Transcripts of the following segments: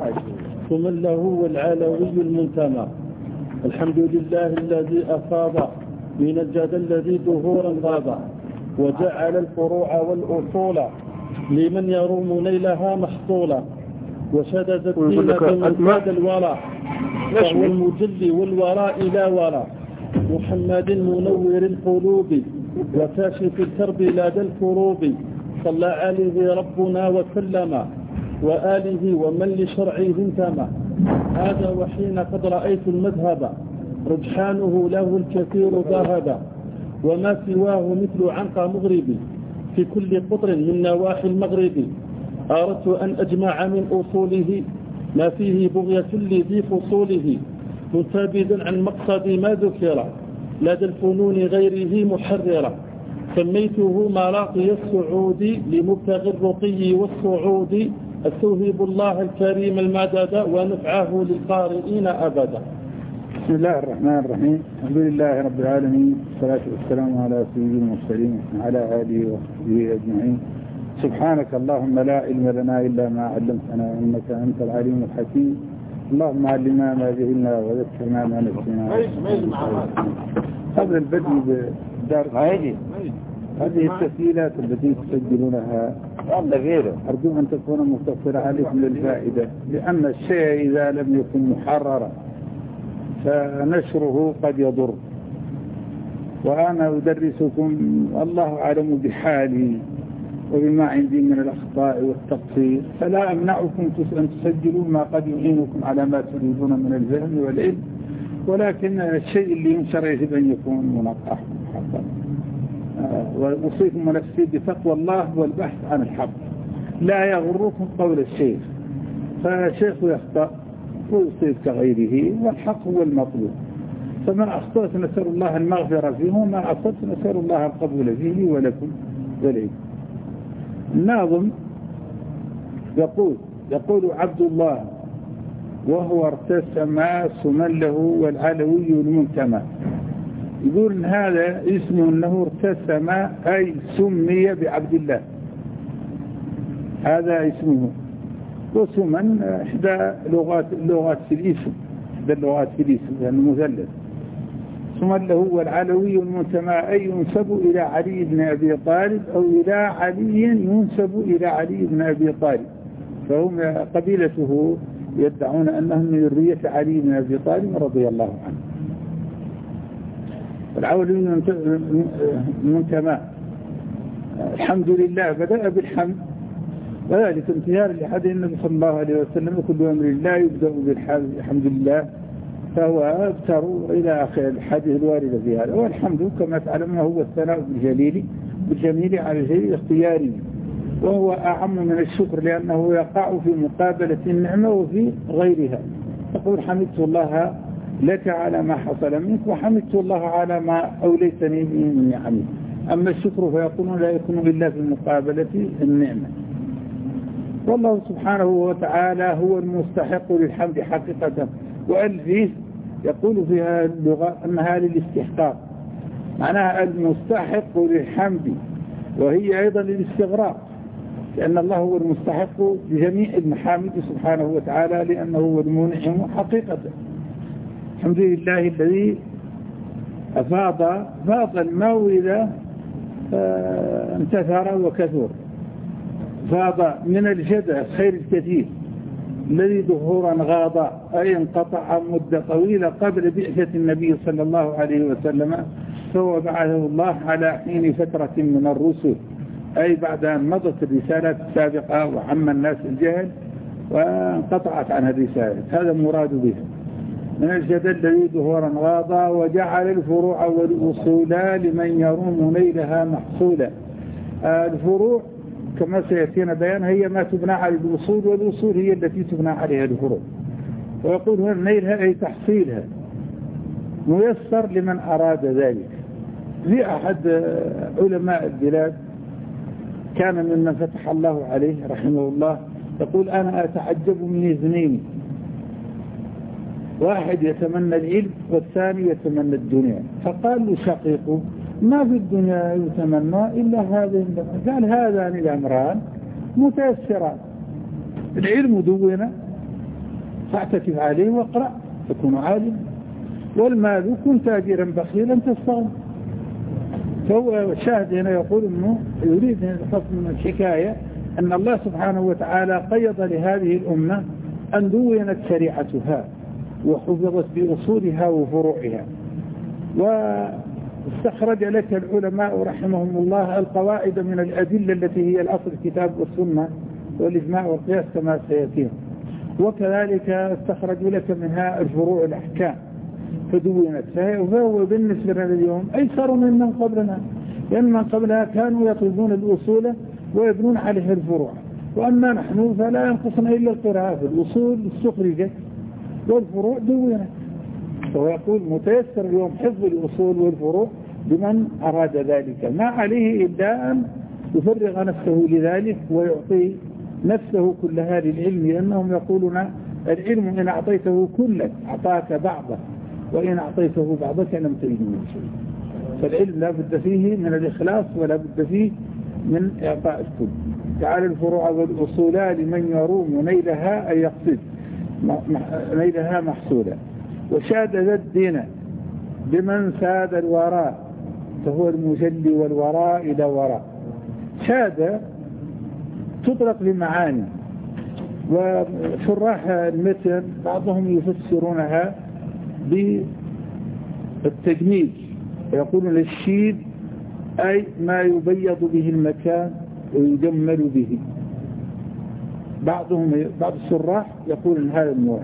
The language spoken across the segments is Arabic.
ومن له والعلوي المنتمى. الحمد لله الذي أفاض من الجد الذي ظهورا غاب، وجعل الفروع والأصول لمن يروم نيلها محصولا، وشدد الدين بمن زاد الوراء، فهو المجل والوراء لا وراء. محمد منور القلوب وكاشف الكرب لدى الكروب، صلى عليه ربنا وسلم وآله ومن لشرعه انتمى. هذا وحين قد رأيت المذهب رجحانه له الكثير ذهب، وما سواه مثل عنق مغربي في كل قطر من نواحي المغرب. أردت أن أجمع من أصوله ما فيه بغية لذي فصوله، منتبذا عن مقصد ما ذكر لدى الفنون غيره محررة. سميته مراقي السعود لمبتغي الرقي والصعود، أستوهب الله الكريم المدد ونفعه للقارئين أبدا. بسم الله الرحمن الرحيم. الحمد لله رب العالمين، والصلاة والسلام على سيد المرسلين وعلى آله وصحبه أجمعين. سبحانك اللهم لا علم لنا إلا ما علمتنا إنك أنت العليم الحكيم. اللهم علمنا ما جهلنا وذكرنا ما نسينا. قبل البدء بدار هذه التسجيلات التي تسجلونها أرجو أن تكون مختصرة عليكم للفائدة، لأن الشيء إذا لم يكن محررا فنشره قد يضر. وأنا أدرسكم الله أعلم بحالي وبما عندي من الأخطاء والتقصير، فلا أمنعكم أن تسجلوا ما قد يعينكم على ما تريدون من الفهم والعلم، ولكن الشيء اللي ينشر يجب أن يكون منقح محقق. وأوصيكم نفسي بتقوى الله والبحث عن الحق، لا يغركم قول الشيخ، فالشيخ يخطأ ويصيب كغيره، والحق هو المطلوب. فما أخطأت نسأل الله المغفرة فيه، وما أخطأت نسأل الله القبول فيه ولكم وليكم. الناظم يقول عبد الله وهو ارتسم سمن له والعلوي المنتمى. يقول إن هذا اسمه أنه ارتسم أي سمي بعبد الله، هذا اسمه. وسمن إحدى اللغات في الاسم، يعني المثلث. سمن له والعلوي المنتمى أي ينسب إلى علي بن أبي طالب، أو إلى علي ينسب إلى علي بن أبي طالب، فهم قبيلته يدعون أنهم من ذرية علي بن أبي طالب رضي الله عنه. العلوي المنتمى الحمد لله بدأ بالحمد، وذلك امتثال لحديث النبي صلى الله عليه وسلم كل أمر الله يبدأ بالحمد لله، فهو أكثر إلى آخر الحديث الوارد في هذا. والحمد كما تعلمون هو الثناء بالجميل على الجليل اختياري، وهو أعم من الشكر لأنه يقع في مقابلة النعمة وفي غيرها. تقول حمدت الله لك على ما حصل منك، وحمدت الله على ما أوليتني من نعمه. أما الشكر فيقولون لا يكون إلا في مقابلة النعمة. والله سبحانه وتعالى هو المستحق للحمد حقيقة، وألفيه يقول فيها اللغة أنها للاستحقاق، معناها المستحق للحمد، وهي أيضا للاستغراق، لأن الله هو المستحق لجميع المحامد سبحانه وتعالى، لأنه هو المنعم حقيقة. الحمد لله الذي فاض الماء إذا انتثر وكثر، فاض من الجدع خير الكثير الذي ظهورا غاض، أي انقطع مدة طويلة قبل بعثة النبي صلى الله عليه وسلم، فهو بعثه الله على حين فترة من الرسل، أي بعد أن مضت الرسالات السابقة وعم الناس الجهل وانقطعت عنها الرسالة. هذا مراد به من الجدل الذي ظهورا غاض، وجعل الفروع والأصول لمن يروم نيلها محصولا. الفروع كما سيأتينا بيان هي ما تبنى على الأصول، والأصول هي التي تبنى عليها الفروع. ويقول هنا نيلها أي تحصيلها، ميسر لمن أراد ذلك. في أحد علماء البلاد كان ممن فتح الله عليه رحمه الله يقول أنا أتعجب من اثنين، واحد يتمنى العلم والثاني يتمنى الدنيا. فقال له شقيقه ما في الدنيا يتمنى إلا هذين. قال هذان الأمران متيسران، العلم دونه فاعتكف عليه واقرأ تكون عالم. والمال كن تاجرا بخيلا تستغنى. فهو الشاهد هنا يقول أنه يريد أن يحكم الحكاية أن الله سبحانه وتعالى قيض لهذه الأمة أن دونت شريعتها وحفظت بأصولها وفروعها. واستخرج لك العلماء رحمهم الله القواعد من الأدلة التي هي الأصل الكتاب والسنة والإجماع والقياس كما سيأتيهم. وكذلك استخرج لك منها الفروع الأحكام فدونت. فهو بالنسبة لنا اليوم أيسر من قبلنا، لأن من قبلها كانوا يطلبون الأصول ويبنون عليها الفروع، وأما نحن فلا ينقصنا إلا القراءة. الأصول استخرجت والفروع دونت. فهو يقول متيسر اليوم حفظ الأصول والفروع بمن أراد ذلك، ما عليه إلا أن يفرغ نفسه لذلك ويعطي نفسه كلها للعلم، لأنهم يقولون العلم إن أعطيته كلك أعطاك بعضه، وإن أعطيته بعضك لم تجده شيء. فالعلم لا بد فيه من الإخلاص ولا بد فيه من إعطاء الكل. تعالى الفروع والأصول لمن يروم نيلها أي يقصد نيلها محصولا. وشاد ذا الدين بمن ساد الوراء فهو المجلي والوراء إلى وراء. شاد تطلق لمعاني، وشراح المتن بعضهم يفسرونها بالتجميل، يقولون الشيد أي ما يبيض به المكان ويجمل به. بعض الشراح يقول هذا النوع.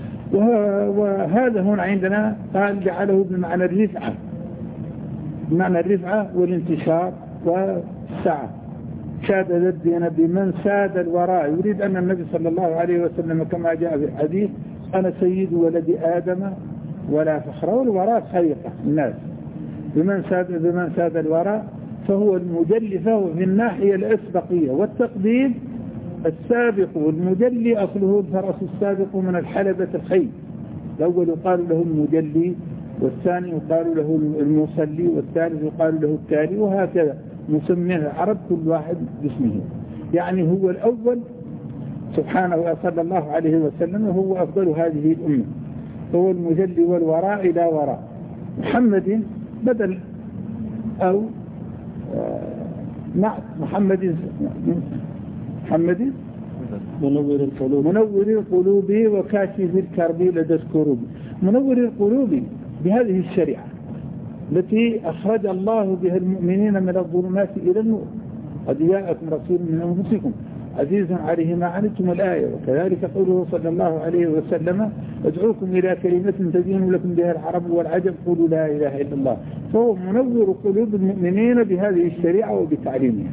وهذا هنا عندنا قال جعله بمعنى الرفعة، بمعنى الرفعة والانتشار والسعة. شاد ذا الدين بمن ساد الوراء، يريد أن النبي صلى الله عليه وسلم كما جاء في الحديث أنا سيد ولد آدم ولا فخر. والوراء خليقة الناس. بمن ساد الوراء فهو المجلي، فهو في الناحية الأسبقية والتقديم السابق. والمجلي أصله الفرس السابق من الحلبة الخيل. الأول يقال له المجلي، والثاني يقال له المصلي، والثالث يقال له التالي، وهكذا مسميه العرب كل واحد باسمه. يعني هو الأول سبحانه صلى الله عليه وسلم، وهو أفضل هذه الأمة. فهو المجلي والوراء إلى وراء. محمد بدل أو محمد منور القلوب وكاشف الكرب لدى الكروب. منور القلوب بهذه الشريعة التي أخرج الله بها المؤمنين من الظلمات إلى النور. قد جاءكم رسول من أنفسكم عزيز عليه ما عنتم الآية. وكذلك قوله صلى الله عليه وسلم ادعوكم إلى كلمة تدين لكم بها العرب والعجم قولوا لا إله إلا الله. فهو منور قلوب المؤمنين بهذه الشريعة وبتعليمها.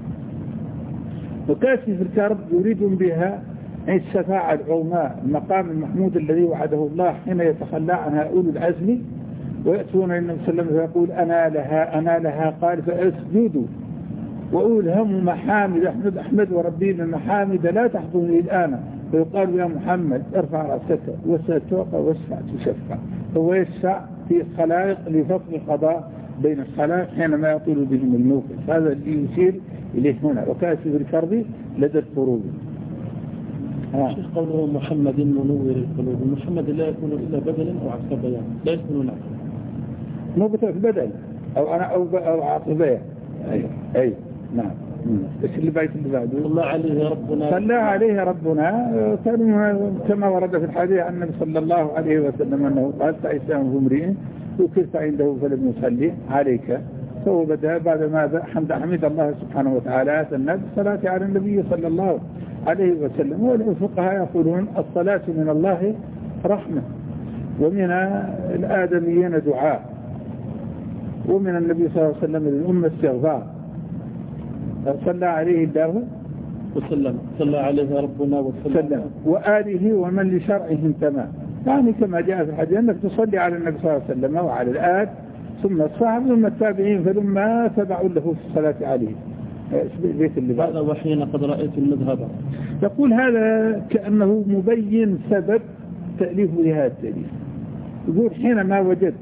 وكاشف الكرب يريد بها الشفاعة العظمى، المقام المحمود الذي وعده الله حين يتخلى عنها أولو العزم ويأتون النبي صلى الله عليه وسلم فيقول أنا لها قال فأسجدوا وأولهم محامد أحمد وربي من محامد لا تحضرني الآن. فيقال يا محمد ارفع رأسك وستوقع واشفع تشفع. هو يشفع في الخلائق لفصل القضاء بين الخلائق حينما يطول بهم الموقف. هذا اللي يشير إليه هنا. وكاشف الكرب لدى القلوب. شيخ قوله محمد منور القلوب، محمد لا يكون إلا بدلا أو عطف بيان، لا يكون نعم مو بدل أو عطف بيان. أي نعم. ايش اللي بعده؟ صلى عليه ربنا، صلى عليه ربنا كما ورد في الحديث عن النبي صلى الله عليه وسلم أنه قال فإسلام امرئ وكلت عنده فلم يصلي عليك. فهو بدأ بعد ما حمد الله سبحانه وتعالى أثنى بالصلاة على النبي صلى الله عليه وسلم. والفقهاء يقولون الصلاة من الله رحمة، ومن الآدميين دعاء، ومن النبي صلى الله عليه وسلم للأمة استغفار. صلى عليه الله وسلم، صلى عليه ربنا وسلم وآله ومن لشرعه انتمى. يعني كما جاء في الحديث أنك تصلي على النبي صلى الله عليه وسلم وعلى الآل ثم الصحابة ثم التابعين فلما تبعوا له في الصلاة عليه. هذا وحين قد رأيت المذهب. يقول هذا كأنه مبين سبب تأليف لهذا التأليف. يقول حينما وجد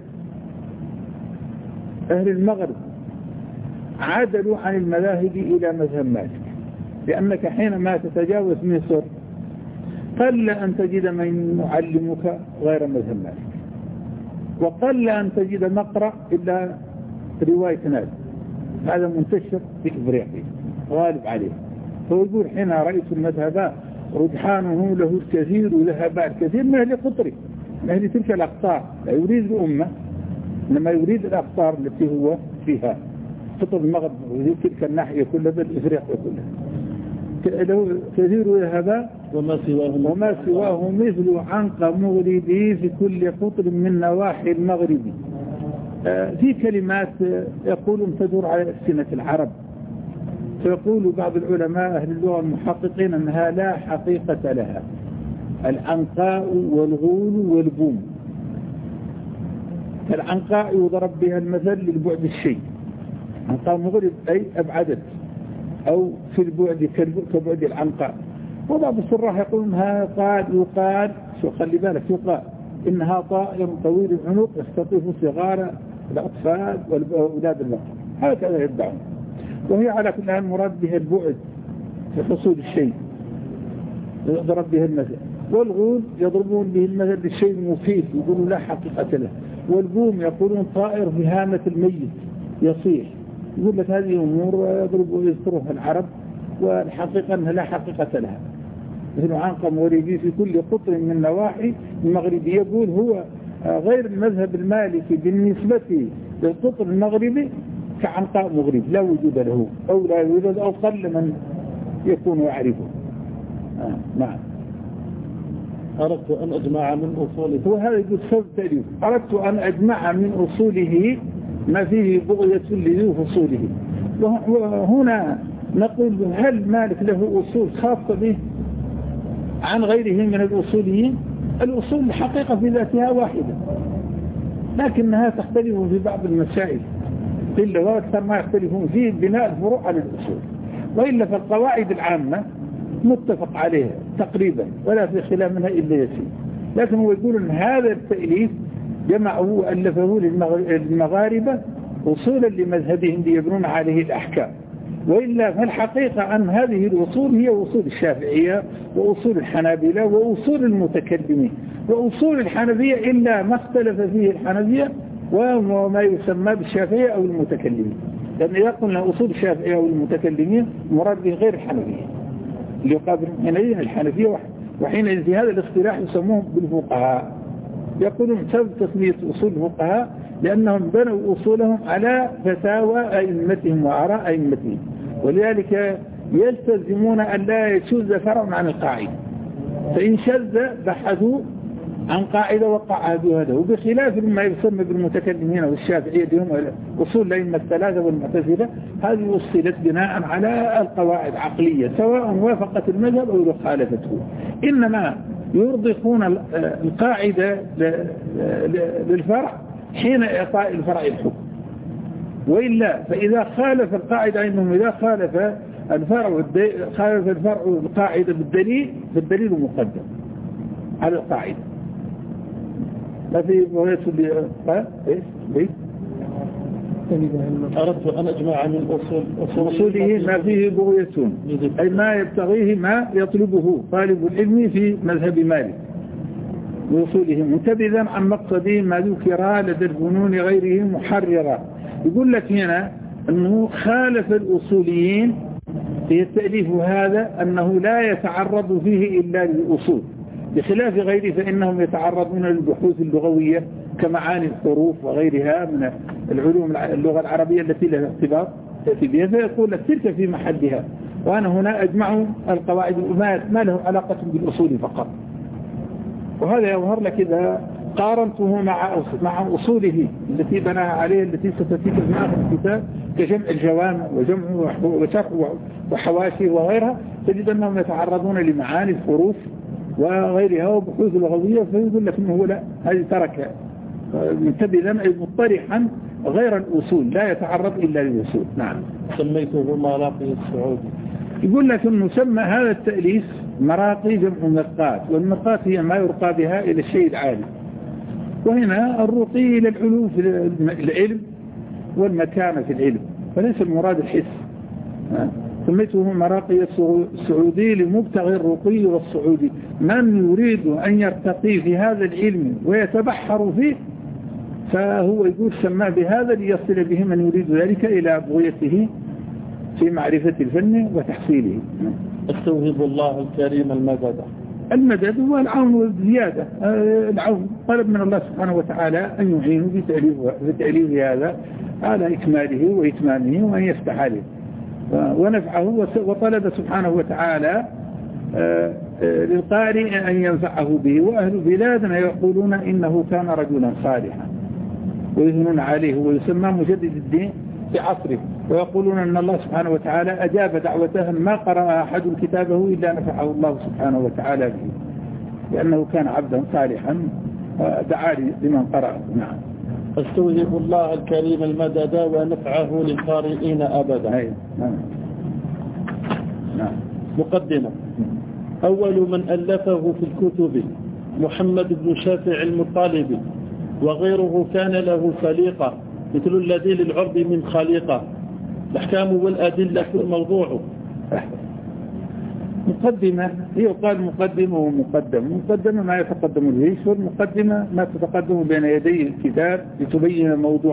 أهل المغرب عادلوا عن المذاهب إلى مذهب مالك، لأنك حينما تتجاوز مصر قل أن تجد من يعلمك غير مذهب مالك، وقل أن تجد مقرأ إلا رواية نادر، هذا منتشر في إفريقيا غالب عليه. فيقول حين رأيت المذهب رجحانه له الكثير وذهب الكثير من أهل قطري، من أهل تلك الأقطار، لا يريد الأمة إنما يريد الأقطار التي هو فيها، قطر المغرب تلك الناحية كلها بل إفريقيا كلها له كثير وذهب وما سواه مثل عنق مغربي في كل قطر من نواحي المغرب. في كلمات يقول تدور على ألسنة العرب، فيقول بعض العلماء أهل اللغة المحققين أنها لا حقيقة لها، العنقاء والغول والبوم. العنقاء يضرب بها المثل للبعد الشيء، عنقاء مغرب أي أبعدت أو في البعد كبعد العنقاء. وبعض الشراح يقول إنها يقال شو خلي بالك يقال إنها طائر طويل العنق يستطيف صغار الأطفال والأولاد البقر، هكذا يدعون. وهي على كل حال مراد بها البعد في حصول الشيء يضرب به المثل. والغول يضربون به المثل للشيء المفيد يقولون لا حقيقة له. والبوم يقولون طائر بهامة الميت يصيح، يقول لك هذه أمور يضربوا ويذكرها العرب والحقيقة أنها لا حقيقة لها. مثل عنق مغربي في كل قطر من نواحي المغربي، يقول هو غير المذهب المالكي بالنسبة للقطر المغربي كعنقاء مغرب لا وجود له أو لا يوجد أو قل من يكون يعرفه. نعم. أردت أن أجمع من أصوله، وهذا يقول سبب تأليف، أردت أن أجمع من أصوله ما فيه بغية لذي فصوله. وهنا نقول هل مالك له أصول خاصة به عن غيره من الأصوليين؟ الأصول الحقيقة في ذاتها واحدة، لكنها تختلف في بعض المسائل إلا وأكثر ما يختلفون فيه بناء الفروع على الأصول، وإلا فالقواعد العامة متفق عليها تقريبا ولا في خلاف منها إلا يسير. لكن هو يقول أن هذا التأليف جمعه وألفه للمغاربة أصولا لمذهبهم ليبنون عليه الأحكام، وإلا فالحقيقة أن هذه الأصول هي أصول الشافعية وأصول الحنابلة وأصول المتكلمين. وأصول الحنفية إلا ما اختلف فيه الحنفية وما يسمى بالشافعية أو المتكلمين، لأن إذا قلنا أصول الشافعية أو المتكلمين مراد به غير الحنفية اللي يقابل حينئذ الحنفية وحينئذ في هذا الاصطلاح يسموهم بالفقهاء. يقولون سبب تسمية أصول الفقهاء لأنهم بنوا أصولهم على فتاوى أئمتهم وآراء أئمتهم، ولذلك يلتزمون أن لا يشذ فرع عن القاعدة، فإن شذ بحثوا عن قاعدة وقعدوا هذا. وبخلاف ما يسمى بالمتكلمين والشافعية هم أصول الأئمة الثلاثة والمعتزلة، هذه وصلت بناء على القواعد عقلية سواء وافقت المذهب أو خالفته، إنما يرضخون القاعدة للفرع حين إعطاء الفرع الحكم. وإلا فإذا خالف القاعدة إنهم إذا خالف الفرع القاعدة بالدليل فالدليل مقدم على القاعدة. ما في بغية أردت أن أجمع من أصوله ما فيه بغية، أي ما يبتغيه ما يطلبه طالب العلم في مذهب مالك وأصوله منتبذا عن مقصده ما ذكر لدى الفنون غيره محررا. يقول لك هنا أنه خالف الأصوليين في التأليف هذا أنه لا يتعرض فيه إلا للأصول، بخلاف غيره فإنهم يتعرضون للبحوث اللغوية كمعاني الحروف وغيرها من العلوم اللغة العربية التي لها ارتباط بها، فيقول لك تلك في محلها، وأنا هنا أجمع القواعد ما له علاقة بالأصول فقط. وهذا يظهر لك إذا قارنته مع أصوله التي بناها عليه التي ستتيك في آخر الكتاب كجمع الجوامع وجمع وشرح وحواشي وغيرها، تجد أنهم يتعرضون لمعاني الحروف وغيرها وبحوث لغوية، فيقول لك إنه لا، هذه ترك منتبذا أي مطرحا غير الأصول لا يتعرض إلا للأصول. نعم. سميته مراقي السعودي. يقول لك إنه سمى هذا التأليف مراقي جمع مرقات، والمرقات هي ما يرقى بها إلى الشيء العالي، وهنا الرقي إلى العلو في العلم والمكانة في العلم، فليس المراد الحس. سميته مراقي السعودي لمبتغي الرقي والصعودي. من يريد أن يرتقي في هذا العلم ويتبحر فيه فهو يقول سماه بهذا ليصل به من يريد ذلك إلى بغيته في معرفة الفن وتحصيله. استوهب الله الكريم المدد هو العون والزيادة. العون طلب من الله سبحانه وتعالى أن يعينه بتأليف هذا على إكماله وإتمامه وأن يفتح عليه ونفعه، وطلب سبحانه وتعالى للقارئ أن ينفعه به. وأهل بلادنا يقولون إنه كان رجلا صالحا ويثنون عليه ويسمى مجدد الدين في عصره، ويقولون أن الله سبحانه وتعالى أجاب دعوته ما قرأ أحد كتابه إلا نفعه الله سبحانه وتعالى به، لأنه كان عبدا صالحا دعا لمن قرأه. نعم. استوهب الله الكريم المدد ونفعه للقارئين أبدا. نعم. مقدمة. أول من ألفه في الكتب محمد بن شافع المطالبي، وغيره كان له سليقة مثل الذي للعرب من خليقة، الأحكام والأدلة في الموضوع. مقدمة هي قال مقدمة ومقدمة. مقدمة ما يتقدم الجيش، والمقدمة ما تتقدم بين يدي الكتاب لتبين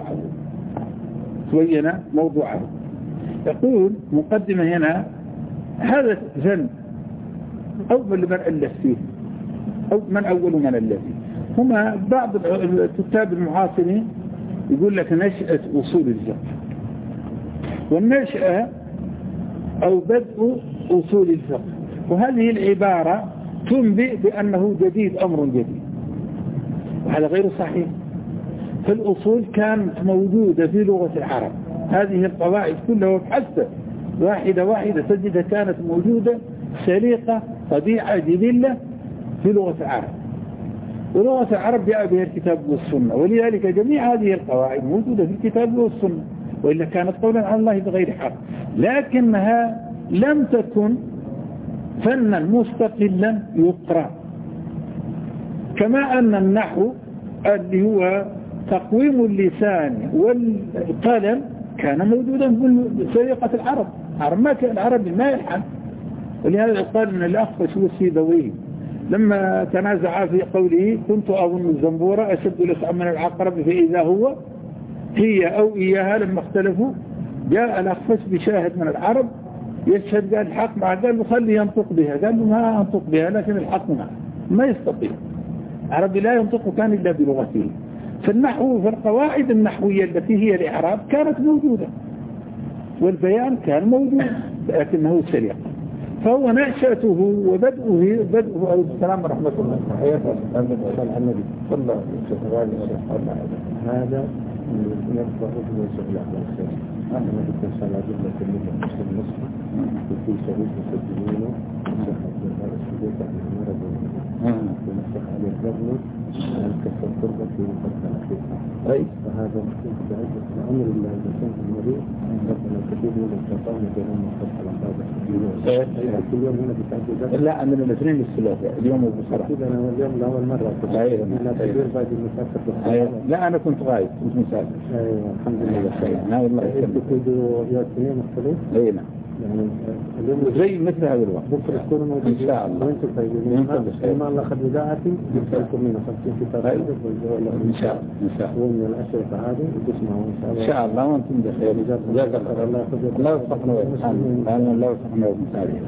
موضوعه. يقول مقدمة هنا هذا فن أول من ألف فيه أو من أول من ألف فيه. هما بعض الكتاب المعاصرين يقول لك نشأة أصول الفقه، والنشأة أو بدء أصول الفقه، وهذه العبارة تنبئ بأنه جديد، أمر جديد، وهذا غير صحيح. فالأصول كانت موجودة في لغة العرب، هذه القواعد كلها وبحثت واحدة تجدها كانت موجودة سليقة طبيعة جبلة في لغة العرب، ولغة العرب جاء بها الكتاب والسنة، ولذلك جميع هذه القواعد موجودة في الكتاب والسنة، وإلا كانت قولا عن الله بغير حق، لكنها لم تكن فنا مستقلا يقرأ. كما أن النحو اللي هو تقويم اللسان والقلم كان موجودا في سليقة العرب. العرب ما يلحن، ولهذا قال أن الأخفش والسيبويه لما تنازعا في قوله كنت أظن الزنبورة أشد لسعا من العقرب فإذا هو هي أو إياها، لما اختلفوا جاء الأخفش بشاهد من العرب يشهد، قال الحق معه، قال له خلي ينطق بها، قال له ما أنطق بها لكن الحق معه، ما يستطيع. العربي لا ينطق كان إلا بلغته. فالنحو فالقواعد النحوية التي هي الإعراب كانت موجودة، والبيان كان موجود لكنه سريع. فهو نشأته وبدءه عليه السلام ورحمة الله. النبي صلى الله عليه وسلم هذا يرفع ابن سبيل الخير. أنا بكون صلى جملة كلمة مسلم نصف وفي شهيد مسجلين وصحة جمال السبيل عن المرض ونصح على الرجل عن كسر التربة في مقدمة الحقيقة. فهذا مكتوب بعزة الأمر الله بسنة المريض ربنا كثير من الشيطان بينهم وفتح الأنقاذ كل يوم هنا بتعدي. لا عندنا الاثنين للثلاثة اليوم وبصراحة. أنا اليوم لأول مرة لا كبير بعد المسافر. لا أنا كنت غايب، كنت مسافر. أيوة الحمد لله. نعم الله يسلمك. كنتوا يومين مختلف؟ أي نعم. يعني اليوم زي مثل هذا الوقت. بكرة تكونوا موجودين إن شاء الله. وأنتم طيبين. ما الله خد بداعتي يسألكم منه 50 كتاب. إن شاء الله. إن شاء الله. ومن الأشرطة هذه وتسمعوا إن شاء الله. إن شاء الله وأنتم بخير. جزاك الله خير. لا يوفقنا ويسعدنا. لا يوفقنا ويسعدنا.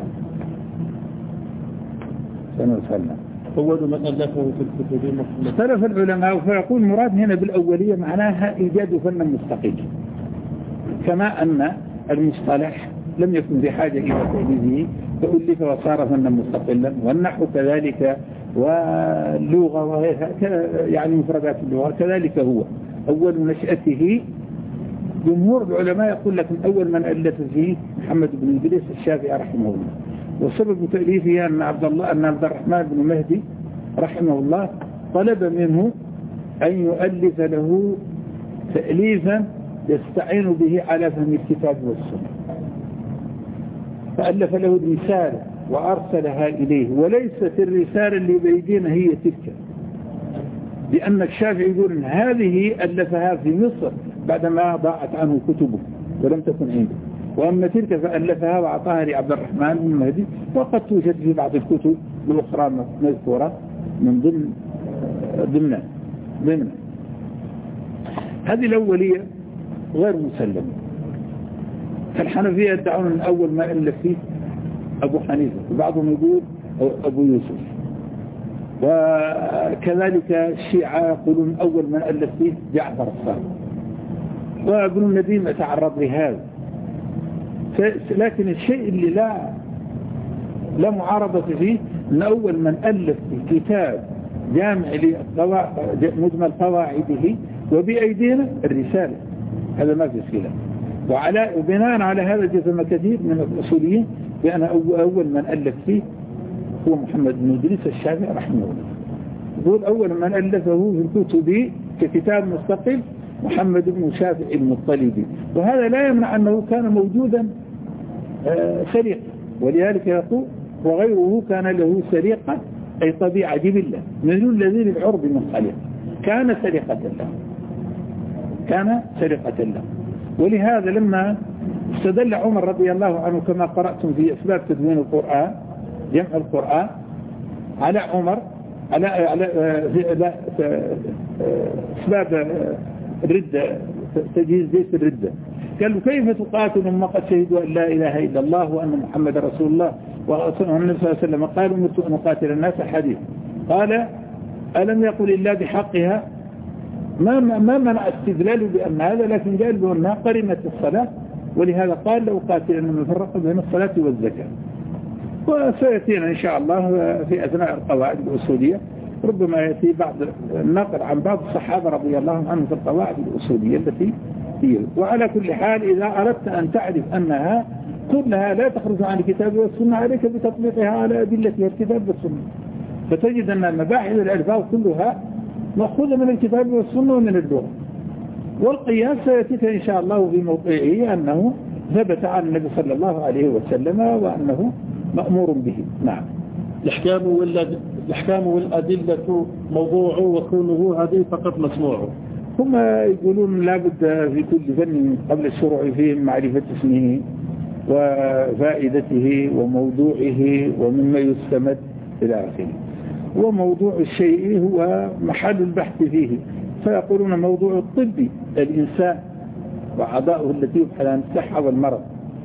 سنسلنا. أول من ألفه في الكتب اختلف العلماء فيقول مراد هنا بالأولية معناها إيجاد فن مستقل، كما أن المصطلح لم يكن بحاجة إلى تأليفه فألف وصار فنا مستقلا، والنحو كذلك واللغة وغيرها يعني مفردات اللغة كذلك. هو أول نشأته جمهور العلماء يقول لك من أول من ألف فيه محمد بن إدريس الشافعي رحمه الله، وسبب تأليفه أن عبد الرحمن بن مهدي رحمه الله طلب منه أن يؤلف له تأليفا يستعين به على فهم الكتاب والسنة، فألف له الرسالة وأرسلها إليه، وليست الرسالة اللي بيدينا هي تلك، لأن الشافعي يقول إن هذه ألفها في مصر بعدما ضاعت عنه كتبه ولم تكن عنده، وأما تلك فألفها وأعطاها لعبد الرحمن بن مهدي، وقد توجد في بعض الكتب الأخرى مذكورة من ضمن هذه الأولية غير مسلمة. فالحنفية يدعون أن أول ما ألف فيه أبو حنيفة، وبعضهم يقول أبو يوسف، وكذلك الشيعة يقولون أول من ألف فيه جعفر الصادق، وابن النديم يتعرض لهذا. لكن الشيء اللي لا معارضة فيه أن أول من ألف في كتاب جامع مجمل قواعده وبأيدينا الرسالة، هذا ما في خلاف. وبناء على هذا جزم كثير من الأصوليين بأن أول من ألف فيه هو محمد بن إدريس الشافعي رحمه الله. يقول أول من ألفه في الكتب ككتاب مستقل محمد بن شافعي المطلبي، وهذا لا يمنع أنه كان موجودا سريقا، ولذلك يقول وغيره كان له سريقة أي طبيعة جبلة مثل الذي للعرب من خليق، كان سرقة له. ولهذا لما استدل عمر رضي الله عنه كما قرأتم في أسباب تدوين القرآن جمع القرآن على عمر على أسباب الردة، تجهيز جيش الردة، قالوا كيف تقاتل ما قد شهدوا أن لا إله إلا الله وأن محمد رسول الله والنبي صلى الله عليه وسلم قال أمرت أن أقاتل الناس حديث. قال ألم يقل الله بحقها؟ ما منع استدلاله بأن هذا، لكن قال بأنها قرنت الصلاة، ولهذا قال لو قاتل أن نفرق بين الصلاة والزكاة. وسيأتينا إن شاء الله في أثناء القواعد الأصولية ربما يأتي بعض النقل عن بعض الصحابة رضي الله عنهم في القواعد الأصولية التي هي. وعلى كل حال إذا أردت أن تعرف أنها كلها لا تخرج عن الكتاب والسنة عليك بتطبيقها على أدلتها الكتاب والسنة، فتجد أن مباحث الألفاظ كلها مأخوذة من الكتاب والسنة ومن اللغة. والقياس سيأتيك إن شاء الله في موضعه أنه ثبت عن النبي صلى الله عليه وسلم وأنه مأمور به. نعم. الأحكام والأدلة موضوع وكونه هذه فقط مسموع. هم يقولون لابد في كل فن قبل الشروع فيه معرفة اسمه وفائدته وموضوعه ومما يستمد إلى آخره، وموضوع الشيء هو محل البحث فيه. فيقولون موضوع الطب الإنسان وأعضاؤه التي يبحث عن الصحة والمرض،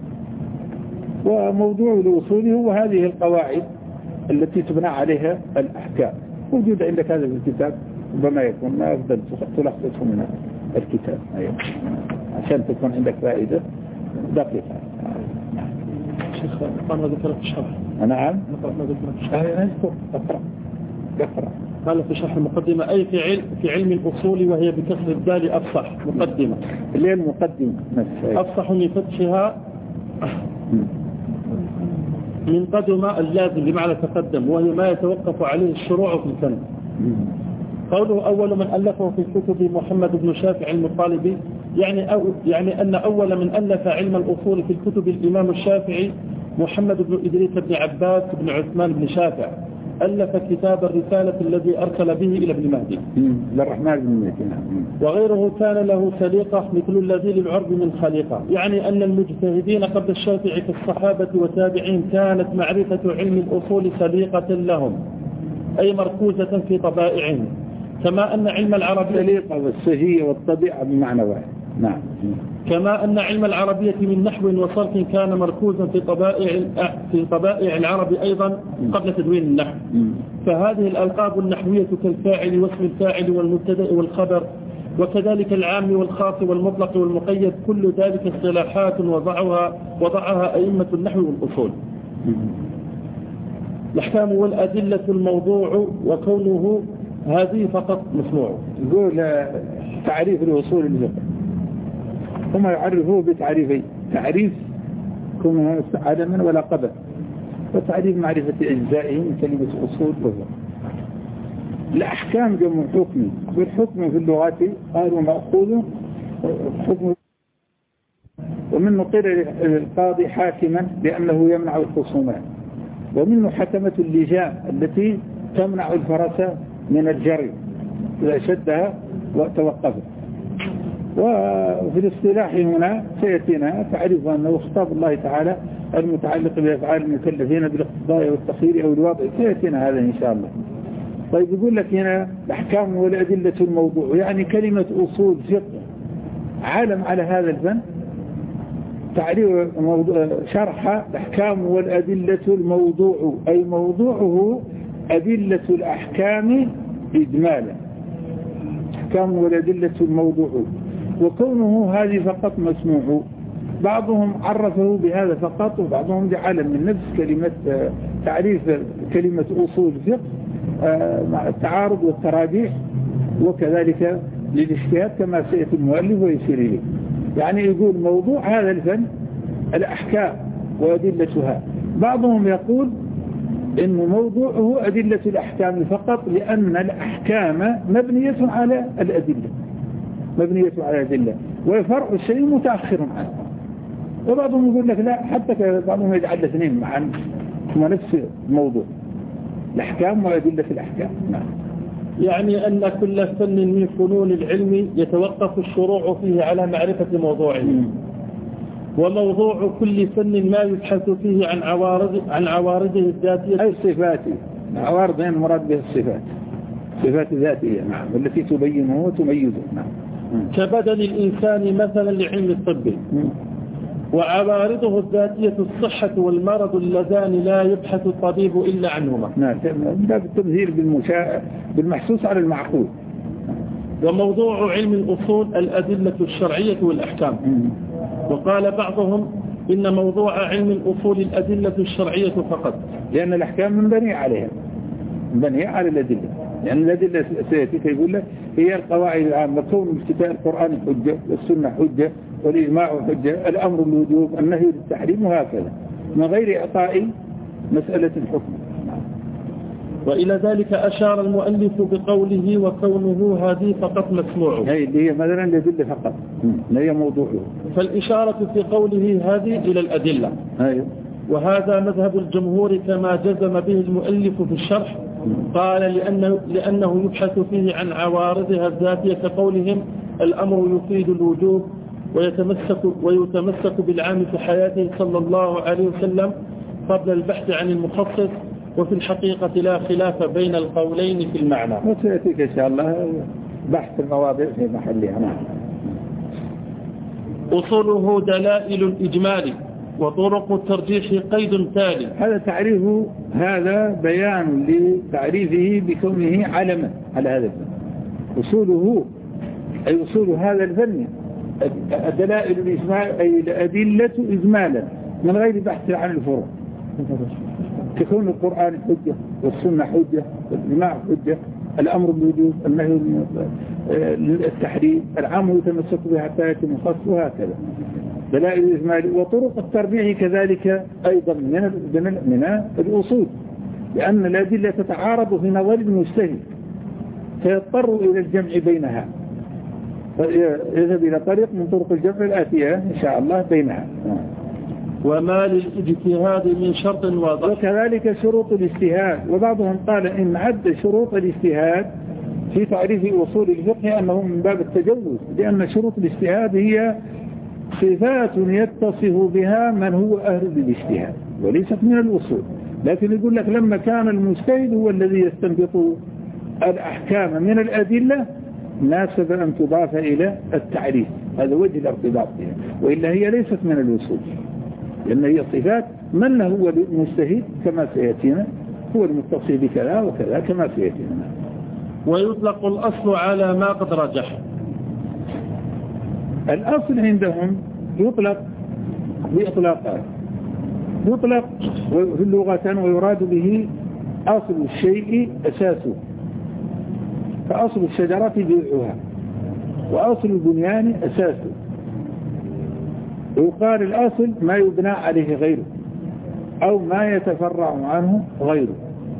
وموضوع الأصول هو هذه القواعد التي تبنى عليها الأحكام. موجود عندك هذا في الكتاب، ربما يكون ما أفضل تلخصه من الكتاب عشان تكون عندك فائدة دقيقة. شيخ قام ذكرت الشرح. نعم. ما ذكرت الشرح. اقرأ. قال في شرح المقدمة أي في علم الأصول، وهي بكسر الدال أفصح مقدمة. اللي هي المقدمة أفصح من فتحها من قدم اللازم بمعنى تقدم، وهي ما يتوقف عليه الشروع في الفن. قوله أول من ألفه في الكتب محمد بن شافع المطالبي، يعني أن أول من ألف علم الأصول في الكتب الإمام الشافعي محمد بن إدريس بن عباس بن عثمان بن شافع، ألف كتاب الرسالة الذي أرسل به إلى ابن مهدي للرحمن بن مهدي. وغيره كان له سليقة مثل الذي للعرب من خليقة، يعني أن المجتهدين قبل الشافعي في الصحابة والتابعين كانت معرفة علم الأصول سليقة لهم، أي مركوزة في طبائعهم، كما أن علم العربية السليقة والسهية والطبيعة بمعنى واحد. نعم. كما أن علم العربية من نحو وصرف كان مركوزا في طبائع العرب أيضا قبل تدوين النحو. فهذه الألقاب النحوية كالفاعل واسم الفاعل والمبتدأ والخبر، وكذلك العام والخاص والمطلق والمقيد، كل ذلك اصطلاحات وضعها أئمة النحو والأصول. الأحكام والأدلة الموضوع وكونه هذه فقط مسموع. يقول تعريف الأصول الفقه، هم يعرفوه بتعريفين: تعريف كونه عدما ولا قبل، وتعريف معرفة أجزائه من كلمة أصول وفقه. الأحكام جمع حكم، والحكم في اللغات قالوا مأخوذ حكم، ومنه قيل القاضي حاكما لأنه يمنع الخصومات، ومنه حكمة اللجام التي تمنع الفرس من الجري إذا شدها وتوقفت. وفي الاصطلاح هنا سيأتينا تعرف أنه خطاب الله تعالى المتعلق بأفعال المكلفين بالاقتضاء والتخيير أو الوضع، سيأتينا هذا إن شاء الله. طيب يقول لك هنا الأحكام والأدلة الموضوع، يعني كلمة أصول فقه عالم على هذا الفن، تعريف شرح الأحكام والأدلة الموضوع، أي موضوعه أدلة الأحكام إجمالا، أحكام والأدلة الموضوع، وكونه هذه فقط مسموع. بعضهم عرفه بهذا فقط، وبعضهم جعل من نفس كلمة تعريف كلمة أصول فقه مع التعارض والتراجيح، وكذلك للاجتهاد كما سيأتي المؤلف ويشير إليه. يعني يقول موضوع هذا الفن الأحكام وأدلتها. بعضهم يقول إن موضوعه أدلة الأحكام فقط، لأن الأحكام مبنية على الأدلة، مبنية على الأدلة، وفرع الشيء متأخر عنه. وبعضهم يقول لك لا، حتى بعضهم يجعل الاثنين معا ثم نفس الموضوع، الأحكام وأدلة الأحكام. نعم. يعني أن كل فن من فنون العلم يتوقف الشروع فيه على معرفة موضوعه، وموضوع كل فن ما يبحث فيه عن عوارضه الذاتية، أي صفاته. عوارض المراد به الصفات، صفات ذاتية، نعم، التي تبينه وتميزه. نعم. كبدن الإنسان مثلا لعلم الطب، وعوارضه الذاتية الصحة والمرض اللذان لا يبحث الطبيب إلا عنهما. نعم، باب التمثيل بالمحسوس على المعقول. وموضوع علم الأصول الأدلة الشرعية والأحكام. وقال بعضهم إن موضوع علم الأصول الأدلة الشرعية فقط، لأن الأحكام منبنية عليها، منبنية على الأدلة، لأن الأدلة سيأتي يقول لك هي القواعد العامة، كون ابتداء القرآن حجة والسنة حجة والإجماع حجة، الأمر الوجوب، النهي للتحريم، وهكذا، من غير إعطاء مسألة الحكم. وإلى ذلك أشار المؤلف بقوله وكونه هذه فقط مسموع، هي مثلا الأدلة فقط، هي موضوعه. فالإشارة في قوله هذه إلى الأدلة. أيوه. وهذا مذهب الجمهور كما جزم به المؤلف في الشرح. قال لأنه يبحث فيه عن عوارضها الذاتية، كقولهم الأمر يفيد الوجوب، ويتمسك بالعام في حياته صلى الله عليه وسلم قبل البحث عن المخصص. وفي الحقيقة لا خلاف بين القولين في المعنى. وسيأتيك إن شاء الله بحث المواضيع في محلها. أصوله دلائل الإجمال، وطرق الترجيح قيد تالي. هذا تعريفه، هذا بيان لتعريفه بكونه علما على هذا الفن. أصوله أي أصول هذا الفن الدلائل الإجمال، أي الأدلة إجمالا من غير بحث عن الفروع، تكون القرآن حجة والسنة حجة والإجماع حجة، الأمر بالوجوب، النهي للتحريم، العام يتمسك بها حتى يتم الخاص، وهكذا دلائل الإجمال. وطرق التربيع كذلك أيضا من الأصول، لأن الأدلة تتعارض في نظر المجتهد، فيضطر إلى الجمع بينها، يذهب إلى طريق من طرق الجمع الآتية إن شاء الله بينها. وما للاجتهاد من شرط واضح. وكذلك شروط الاجتهاد. وبعضهم قال إن عد شروط الاجتهاد في تعريف أصول الفقه أنه من باب التجوز، لأن شروط الاجتهاد هي صفات يتصف بها من هو أهل للاجتهاد وليست من الأصول. لكن يقول لك لما كان المجتهد هو الذي يستنبط الأحكام من الأدلة ناسب أن تضاف إلى التعريف، هذا وجه الارتباط بها، وإلا هي ليست من الأصول، لأن هي صفات من هو المجتهد كما سيأتينا، هو المتصف بكذا وكذا كما سيأتينا. ويطلق الأصل على ما قد رجح. الأصل عندهم يطلق بإطلاقات، يطلق في اللغة ويراد به أصل الشيء أساسه، فأصل الشجرة جذعها، وأصل البنيان أساسه. ويقال الأصل ما يبنى عليه غيره أو ما يتفرع عنه غيره.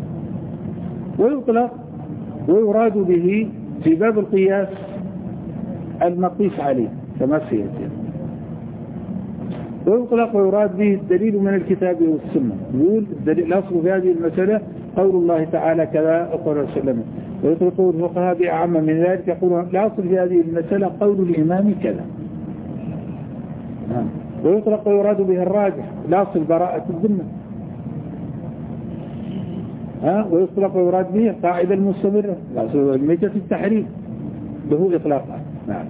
ويطلق ويراد به في باب القياس المقيس عليه كما سيأتي. ويطلق ويراد به الدليل من الكتاب والسنة. يقول الأصل في هذه المسألة قول الله تعالى كذا وقول رسول الله، ويطلق الفقهاء بأعم من ذلك يقولون الأصل في هذه المسألة قول الإمام كذا، ويطلق ويراد به الراجح الأصل براءة الذمة، ويطلق ويراد به القاعدة المستمرة الأصل الميتة التحريم له إطلاقا. نعم.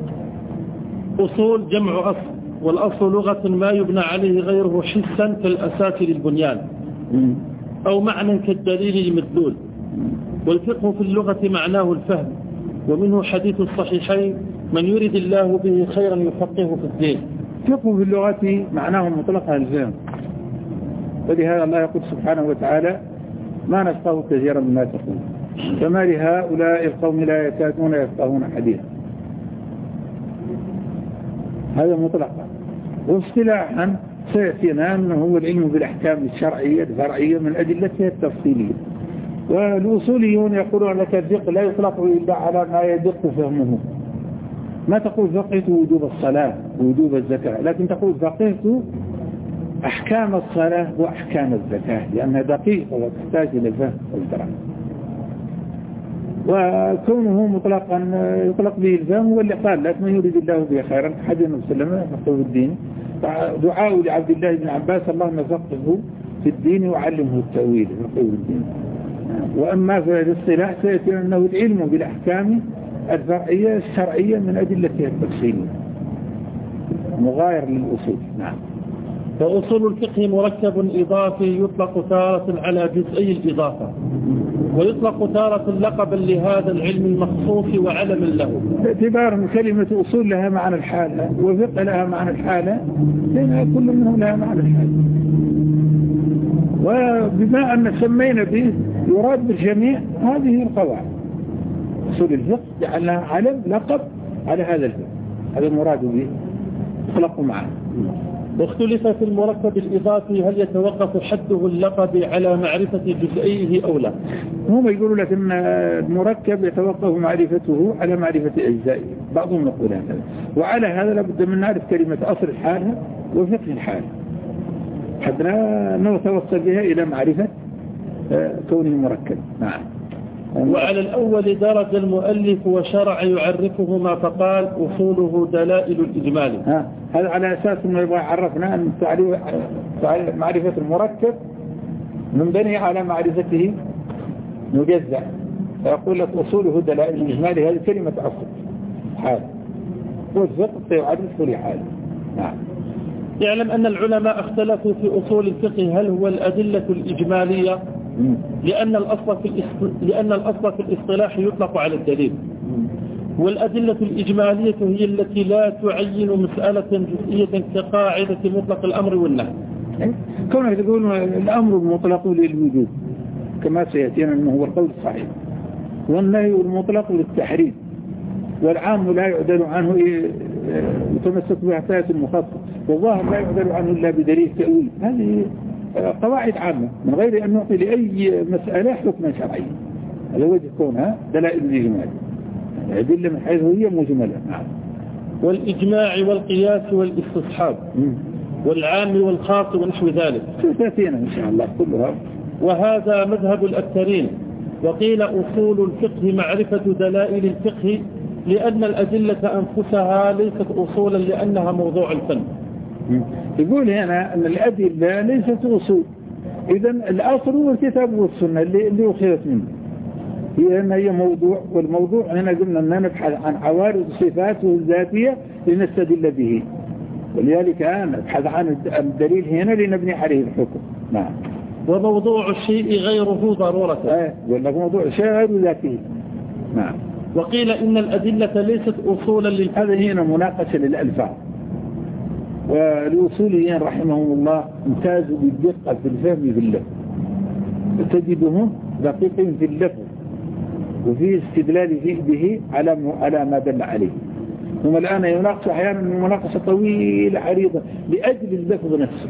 أصول جمع أصل، والأصل لغة ما يبنى عليه غيره حسا كالأساس للبنيان أو معنى كالدليل المدلول. والفقه في اللغة معناه الفهم، ومنه حديث الصحيحين من يريد الله به خيرا يفقهه في الدين. فقه في اللغة معناه مطلقا الفهم، ولهذا الله يقول سبحانه وتعالى ما نفقه كثيرا مما تقول فما لهؤلاء القوم لا يكادون يفقهون حديثا. هذا مطلقا. واصطلاحا سيأتينا أنه هو العلم بالأحكام الشرعية الفرعية من أدلتها التفصيلية. والأصوليون يقولون لك الفقه لا يطلق إلا على ما يدق فهمه. ما تقول فقهت وجوب الصلاة ووجوب الزكاة، لكن تقول فقهت أحكام الصلاة وأحكام الزكاة لأنها دقيقة وتحتاج إلى فهم والدراسة. وكونه مطلقا يطلق به الفهم هو اللي قال لك من يريد الله به خيرا حديث النبي صلى الله عليه وسلم فقهه الدين. دعاء لعبد الله بن عباس اللهم فقهه في الدين وعلمه التأويل فقهه الدين. وأما في الاصطلاح سيأتي أنه العلم بالأحكام الفرعية الشرعية من أدلتها التفصيلية مغاير للأصول. نعم. فأصول الفقه مركب إضافي يطلق تارة على جزئي الإضافة، ويطلق تارة لقبا لهذا العلم المخصوص وعلما له، باعتبار أن كلمة أصول لها معنى الحالة وفقه لها معنى الحالة، لأن كل منهم لها معنى الحالة. وبما أن سمينا به يراد بالجميع هذه القواعد. أصول الفقه جعلها علم لقب على هذا الفقه، هذا المراد به اخلقوا معه. واختلف في المركب الإضافي هل يتوقف حده اللقب على معرفة جزئيه أو لا. هم يقولوا لك أن المركب يتوقف معرفته على معرفة أجزائه، بعضهم يقول هذا. وعلى هذا لابد من نعرف كلمة أصل الحالة وفقه الحالة حتى نتوصل بها إلى معرفة كونه مركب. نعم. وعلى الأول درج المؤلف وشرع يعرفهما فقال أصوله دلائل الإجمال. هذا على أساس أنه يبغى يعرفنا أن معرفة المركب منبني على معرفته مجزأ، فيقول لك أصوله دلائل الإجمال. هذه كلمة أصل حال والفقه يعرفه لحال. نعم. يعلم أن العلماء اختلفوا في أصول الفقه هل هو الأدلة الإجمالية لأن الأصل في الاصطلاح يطلق على الدليل، والأدلة الإجمالية هي التي لا تعين مسألة جزئية كقاعدة مطلق الأمر والنهي. كونك تقول الأمر المطلق للوجوب كما سيأتينا أنه هو القول الصحيح، والنهي المطلق للتحريم، والعام لا يعدل عنه يتمسك بها حتى المخصص، والظاهر لا يعدل عنه إلا بدليل تأويل. هذه قواعد عامة من غير أن نعطي لأي مسألة حكما شرعيا. هذا وجه كونها دلائل الإجمال، الأدلة من حيث هي مجملة. نعم. والإجماع والقياس والاستصحاب والعام والخاص ونحو ذلك ستأتينا إن شاء الله كلها. وهذا مذهب الأكثرين. وقيل أصول الفقه معرفة دلائل الفقه لأن الأدلة أنفسها ليست أصولا لأنها موضوع الفن. يقول هنا أن الأدلة ليست أصول، إذن الأصل هو الكتاب والسنة اللي أخذت منه، هي موضوع. والموضوع هنا قلنا أننا نبحث عن عوارض صفاته الذاتية لنستدل به، ولذلك نبحث عن الدليل هنا لنبني عليه الحكم. نعم. وموضوع الشيء غيره ضرورة. يقول لك موضوع الشيء غير ذاته. نعم. وقيل إن الأدلة ليست أصولا هذا هنا مناقشة للألفاظ. والأصوليين رحمهم الله امتازوا بالدقة في الفهم في اللفظ، تجدهم دقيقين في اللفظ وفي استدلال به على ما دل عليه. هم الآن يناقشوا أحيانا مناقشة طويلة عريضة لأجل اللفظ نفسه،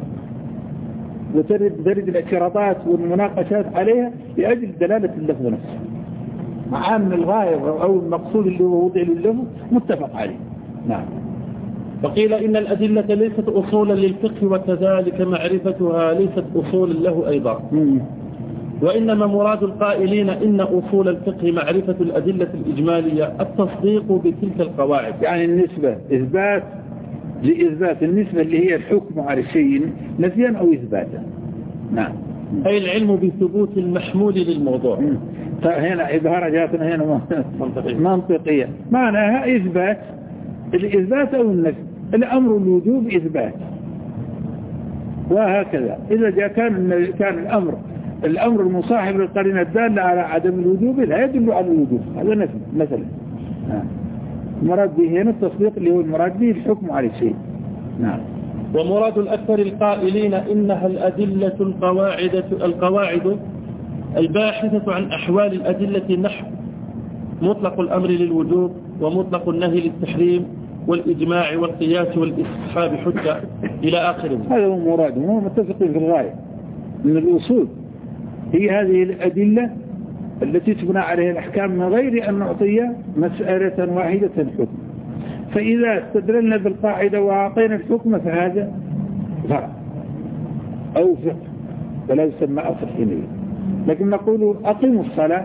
وترد الاعتراضات والمناقشات عليها لأجل دلالة اللفظ نفسه، مع أن الغاية أو المقصود اللي هو وضع لللفظ متفق عليه. نعم. وقيل إن الأدلة ليست أصولا للفقه وكذلك معرفتها ليست أصولا له أيضا. وإنما مراد القائلين إن أصول الفقه معرفة الأدلة الإجمالية التصديق بتلك القواعد. يعني النسبة إثبات لإثبات النسبة اللي هي الحكم على الشيء نفيا أو إثباتا. نعم. أي العلم بثبوت المحمول للموضوع. هنا عبارة جاتنا هنا منطقية معناها إثبات الإثبات أو النفي. الأمر الوجوب إثبات وهكذا. إذا جاء كان الأمر المصاحب للقرينة الدالة على عدم الوجوب لا يدل على الوجوب، هذا نفي مثلا. المراد به هنا التصديق اللي هو المراد به الحكم على الشيء. نعم. ومراد الأكثر القائلين إنها الأدلة القواعد الباحثة عن أحوال الأدلة نحو مطلق الأمر للوجوب ومطلق النهي للتحريم والإجماع والقياس والاستصحاب حجة إلى آخره. هذا هو مراده، هم متفقين في الغاية من الأصول هي هذه الأدلة التي تبنى عليها الأحكام من غير أن نعطي مسألة واحدة الحكم. فإذا استدللنا بالقاعدة وأعطينا الحكم فهذا فرع أو فقه ولا يسمى أصل حينئذ. لكن نقول أقيموا الصلاة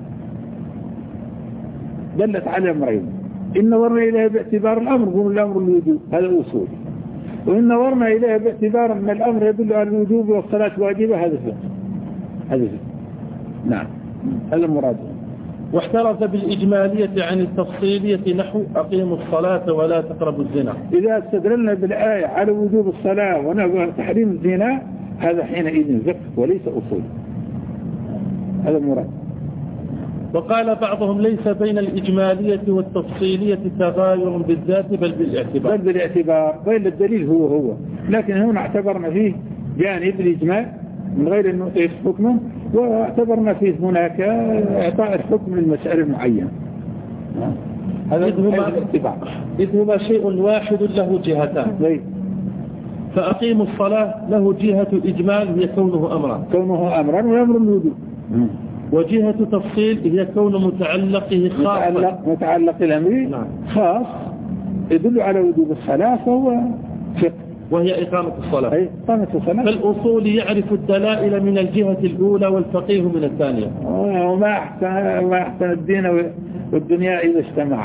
دلت على أمرين، إن نظرنا إليها باعتبار الأمر هو الأمر الوجوب هذا أصول، وإن نظرنا إليها باعتبار أن الأمر يدل على الوجوب والصلاة واجبة هذا فقه. هذا فقه. نعم هذا المراد. واحترز بالإجمالية عن التفصيلية نحو أقيموا الصلاة ولا تقربوا الزنا. إذا استدللنا بالآية على وجوب الصلاة وتحريم الزنا هذا حينئذ فقه وليس أصول. هذا المراد. وقال بعضهم ليس بين الإجمالية والتفصيلية تغاير بالذات بل بالاعتبار. بل بالاعتبار، بين الدليل هو لكن هنا اعتبرنا فيه جانب الإجمال من غير أن نعطيه حكما، واعتبرنا فيه هناك إعطاء الحكم للمسألة المعينة. هذا الاتباع. إذ هما شيء واحد له جهتان. فأقيموا الصلاة له جهة إجمال هي كونه أمرا ويأمر الوجوب، وجهة تفصيل هي كون متعلقه خاص متعلق الأمر خاص يدل على وجوب الصلاة فهو فقه وهي إقامة الصلاة. فالأصول يعرف الدلائل من الجهة الأولى والفقيه من الثانية. وما أحسن الدين والدنيا إذا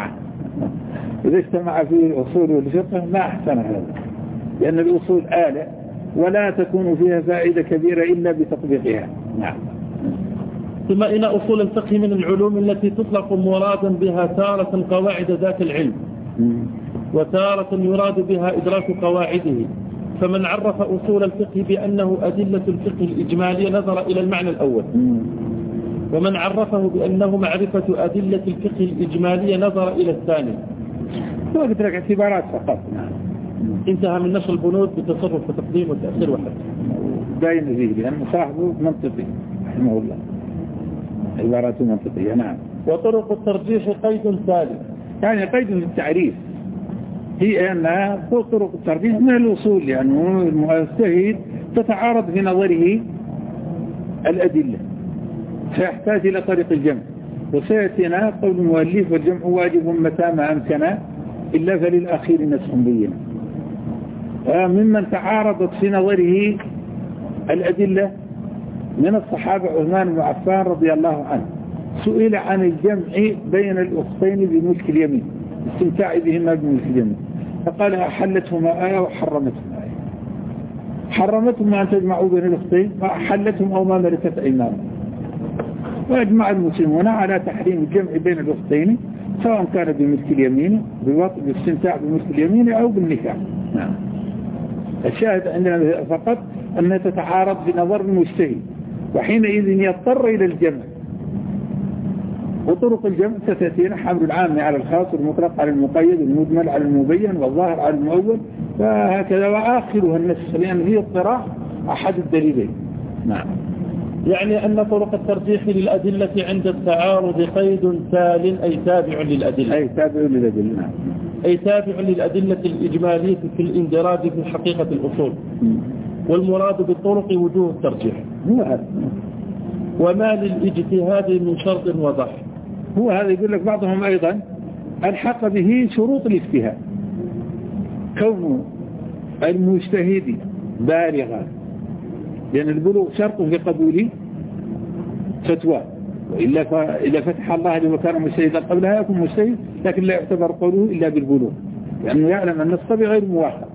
اجتمع فيه الأصول والفقه ما أحسن هذا، لأن الأصول آلة ولا تكون فيها فائدة كبيرة إلا بتطبيقها. نعم. ثم إن أصول الفقه من العلوم التي تطلق مرادا بها تارة قواعد ذات العلم وتارة يراد بها إدراك قواعده. فمن عرف أصول الفقه بأنه أدلة الفقه الإجمالية نظر إلى المعنى الأول، ومن عرفه بأنه معرفة أدلة الفقه الإجمالية نظر إلى الثاني. وقلت لك اعتبارات فقط. انتهى من نشر البنود بتصرف وتقديم والتأثير وحد باين فيه لأنه صاحبه منطقي رحمه الله، عباراته منطقية. نعم. وطرق الترجيح قيد ثالث، يعني قيد للتعريف هي أنها طرق الترجيح من الوصول، يعني المجتهد تتعارض في نظره الأدلة فيحتاج إلى طريق الجمع، وسيأتينا قول المؤلف والجمع واجب متى ما أمكن إلا فللأخير نسخ بينه. ممن تعارضت في نظره الأدلة من الصحابة عثمان بن عفان رضي الله عنه، سئل عن الجمع بين الأختين بملك اليمين، استمتاع بهما بملك اليمين، فقال أحلتهما آية وحرمتهما آية. حرمتهما أن تجمعوا بين الأختين وأحلتهم أو ما ملكت أيمانهم. وأجمع المسلمون على تحريم الجمع بين الأختين سواء كان بملك اليمين باستمتاع بملك اليمين أو بالنكاح. نعم. الشاهد عندنا فقط أنها تتعارض بنظر المجتهد، وحينئذ يضطر إلى الجمع. وطرق الجمع ستأتينا حمل العام على الخاص والمطلق على المقيد والمجمل على المبين والظاهر على المؤول وهكذا، وآخرها النسخ لأن هي اضطراح أحد الدليلين. نعم. يعني أن طرق الترجيح للأدلة عند التعارض قيد تال أي تابع للأدلة. أي تابع للأدلة. نعم. أي تابع للأدلة الإجمالية في الاندراج في حقيقة الأصول. والمراد بالطرق وجوه الترجيح. وما للاجتهاد من شرط وضح. هو هذا يقول لك بعضهم أيضا الحق به شروط الاجتهاد، كونه المجتهد بالغا، لأن البلوغ شرط في قبول فتوى، وإلا إذا فتح الله له وكان مجتهدا قبلها يكون مجتهد، لكن لا يعتبر قوله إلا بالبلوغ، لأنه يعلم أن الصبي غير موافق،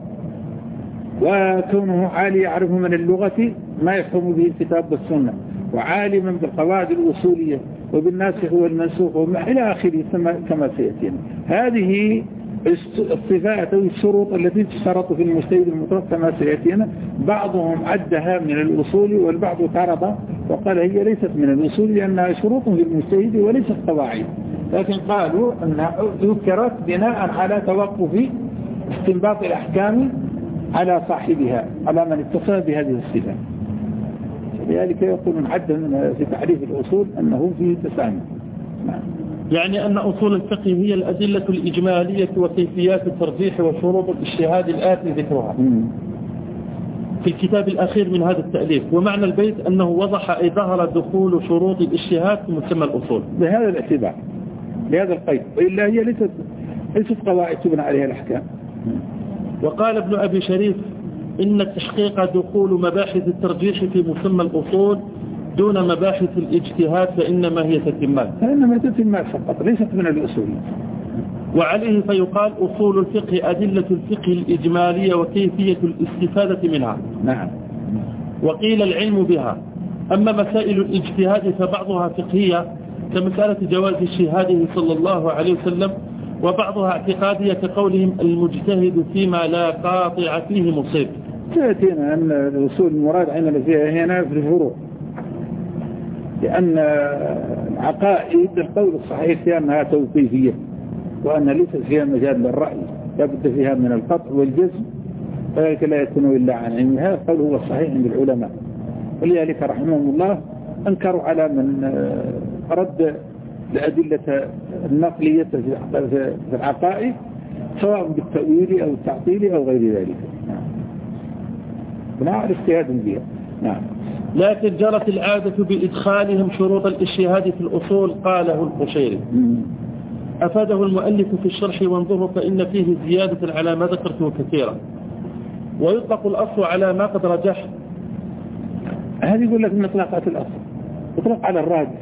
وكونه عالي يعرف من اللغة ما يفهم به الكتاب والسنة، وعالما بالقواعد الأصولية وبالناسخ والمنسوخ إلى آخره كما سيأتينا. هذه الصفات أو الشروط التي تشترط في المجتهد المطلق كما سيأتينا. بعضهم عدها من الأصول والبعض تعرض وقال هي ليست من الأصول لأنها شروط للمجتهد وليست قواعد، لكن قالوا أنها ذكرت بناء على توقف استنباط الأحكام على صاحبها، على من اتصل بهذه الصفات. لذلك يقولون عدا في تعريف الأصول أنه فيه تسامح. يعني أن أصول الفقه هي الأدلة الإجمالية وكيفيات الترجيح وشروط الاجتهاد الآتي ذكرها في الكتاب الأخير من هذا التأليف. ومعنى البيت أنه وضح أي ظهر دخول شروط الاجتهاد في مسمى الأصول بهذا الاعتبار، بهذا القيد، وإلا هي ليست قواعد تبنى عليها الأحكام. وقال ابن أبي شريف إن التحقيق دخول مباحث الترجيح في مسمى الأصول دون مباحث الاجتهاد فإنما هي تتمات، فإنما تتمات فقط ليست من الأصول. وعليه فيقال أصول الفقه أدلة الفقه الإجمالية وكيفية الاستفادة منها. نعم. وقيل العلم بها. أما مسائل الاجتهاد فبعضها فقهية كمسألة جواز اجتهاده صلى الله عليه وسلم، وبعضها اعتقادية كقولهم المجتهد فيما لا قاطع فيه مصيب. تأتينا أن الأصول المراد عندنا فيها هنا في الفروع، لأن عقائد القول الصحيح فيها أنها توقيفية، وأن ليس فيها مجال للرأي، لابد فيها من القطع والجزم، فذلك لا يكون إلا عن علمها. قول هو الصحيح عند العلماء، ولذلك رحمهم الله أنكروا على من رد الأدلة النقلية في العقائد سواء بالتأويل أو التعطيل أو غير ذلك، بناء الاجتهاد بها. نعم. لكن جرت العادة بإدخالهم شروط الاجتهاد في الأصول، قاله القشيري. أفاده المؤلف في الشرح وانظره فإن فيه زيادة على ما ذكرته كثيرا. ويطلق الأصل على ما قد رجح. هذه يقول لك من إطلاقات الأصل يطلق على الراجح،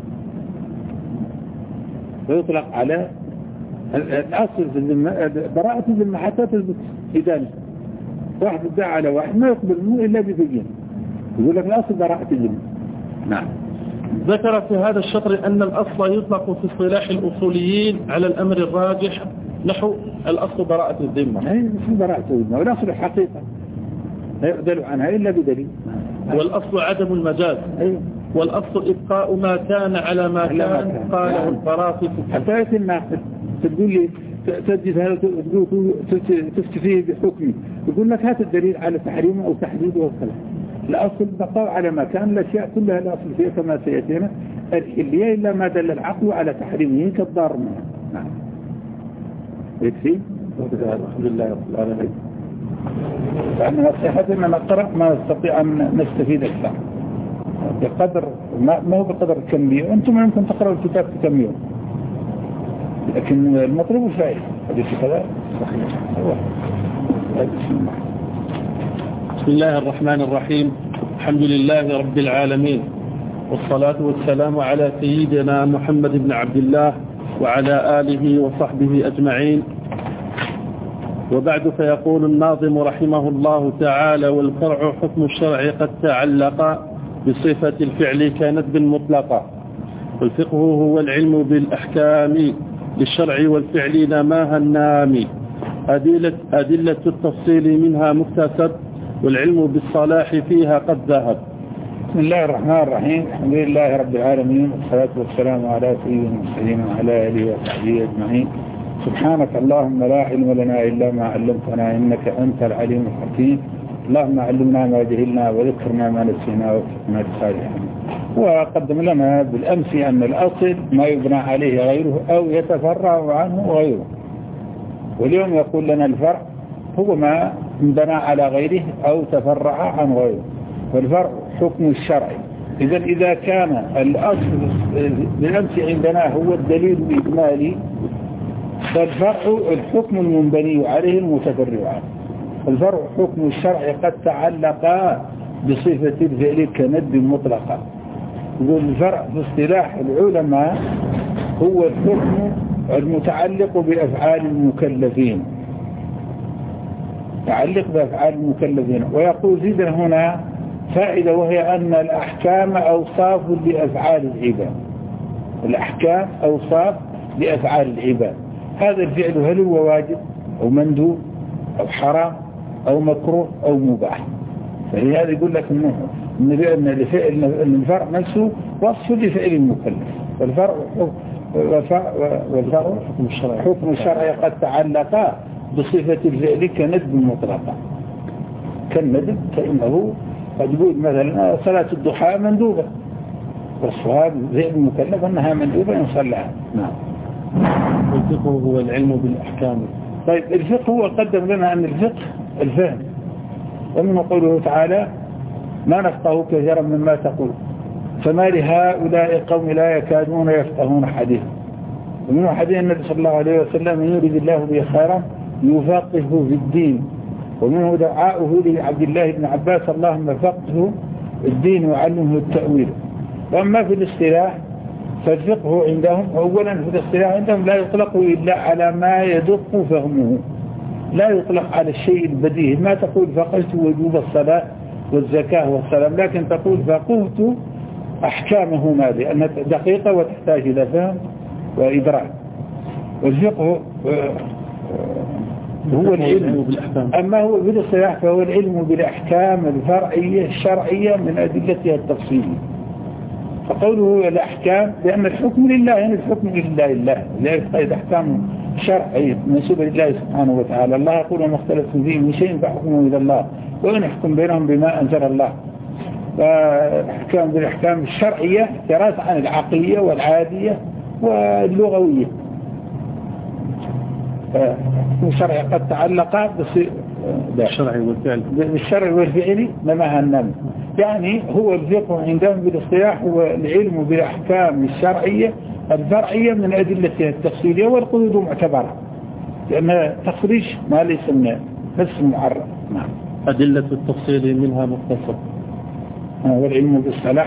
ويطلق على الأصل في براءة الذمة حتى تثبت إدانة. واحد ادعى على واحد ما يقبل منه إلا ببين، يقول لك الأصل براءة الذمة. نعم. ذكر في هذا الشطر أن الأصل يطلق في اصطلاح الأصوليين على الأمر الراجح، نحو الأصل براءة الذمة. هي براءة الذمة، والأصل الحقيقة لا يعدل عنها إلا بدليل. والأصل عدم المجاز. والأصل إبقاء ما كان على ما كان، قاله القرافي. حتى يأتي الناقد تقول لي تجد هذا تفتي فيه بحكمي، يقول لك هات الدليل على تحريمه أو تحديده والكلام. الأصل بقاء على ما كان، الأشياء كلها الأصل فيها كما سيأتينا الحلية إلا ما دل العقل على تحريمه كالضار منها. نعم. يكفي؟ الحمد لله رب العالمين. فأنا نصيحة أن نقرأ ما نستطيع أن نستفيد أكثر بقدر ما هو بقدر الكمية. أنتم يمكن تقرأوا الكتاب بكمية، لكن المطلوب الفائدة. هذه كذا صحيح. بسم الله الرحمن الرحيم. الحمد لله رب العالمين، والصلاة والسلام على سيدنا محمد بن عبد الله وعلى آله وصحبه أجمعين. وبعد، فيقول الناظم رحمه الله تعالى: والفرع حكم الشرع قد تعلق بصفة الفعل كندب مطلقة، والفقه هو العلم بالأحكام للشرع والفعل نماها النامي، أدلة التفصيل منها مكتسب، والعلم بالصلاح فيها قد ذهب. بسم الله الرحمن الرحيم. الحمد لله رب العالمين، والصلاة والسلام على سيدنا المرسلين وعلى آله وصحبه أجمعين. سبحانك اللهم لا علم لنا إلا ما علمتنا إنك أنت العليم الحكيم. اللهم علمنا ما جهلنا وذكرنا ما نسينا وفقنا لصالحين. وقدم لنا بالأمس أن الأصل ما يبنى عليه غيره أو يتفرع عنه غيره، واليوم يقول لنا الفرع هو ما بنى على غيره أو تفرع عن غيره، والفرع حكم الشرع. إذا كان الأصل بالأمس عندنا هو الدليل الإجمالي، فالفرع الحكم المنبني عليه المتفرع عنه. الفرع حكم الشرع قد تعلق بصفة الفعل كندب مطلقة، يقول الفرع في اصطلاح العلماء هو الحكم المتعلق بأفعال المكلفين، متعلق بأفعال المكلفين. ويقول زيدا هنا فائدة، وهي أن الأحكام أوصاف لأفعال العباد. الأحكام أوصاف لأفعال العباد. هذا الفعل هل هو واجب أو مندوب أو حرام أو مكروه أو مباح؟ فلهذا يقول لك أن الفرع نفسه وصف لفعل المكلف، والفرع حكم الشرع قد تعلق بصفة الفعل كندب مطلقة. كالندب فإنه قد يقول مثلا صلاة الضحى مندوبة، والصواب فعل المكلف أنها مندوبة يصلىها. نعم. والفقه هو العلم بالأحكام. طيب الفقه هو قدم لنا أن الفقه الفهم، ومن قوله تعالى ما نفقه كثيرا مما تقول فما لهؤلاء قوم لا يكادون يفقهون حديثا. ومن حديث النبي صلى الله عليه وسلم من يريد الله به خيرا يفقهه في الدين. ومنه دعاؤه لعبد الله بن عباس اللهم فقهه الدين وعلمه التأويل. وأما في الاصطلاح فالفقه عندهم أولا في الاصطلاح عندهم لا يطلق إلا على ما يدق فهمه، لا يطلق على الشيء البديهي. ما تقول فقهت وجوب الصلاة والزكاة والسلام، لكن تقول فقهت أحكامهما لأنها دقيقة وتحتاج إلى فهم وإدراك. والفقه هو العلم بالأحكام. أما هو بالاصطلاح فهو العلم بالأحكام الفرعية الشرعية من أدلتها التفصيلية. فقوله الأحكام لأن الحكم لله، يعني الحكم لله لذلك قيد أحكام شرعية منسوبة لله سبحانه وتعالى. الله يقول وما اختلفتم فيه من شيء فحكمه إلى الله وإن يحكم بينهم بما أنزل الله. فالأحكام بالأحكام الشرعية احتراز عن العقلية والعادية واللغوية. الشرع قد تعلق بالشرع والفعل نمها النمي. يعني هو الفقه عندهم بالاصطلاح هو العلم بالأحكام الشرعية الفرعية من أدلتها التفصيلية والقيود معتبرة، لأن تخريج ما ليس من نفس المعرف. نعم. أدلة التفصيل منها مختصر. والعلم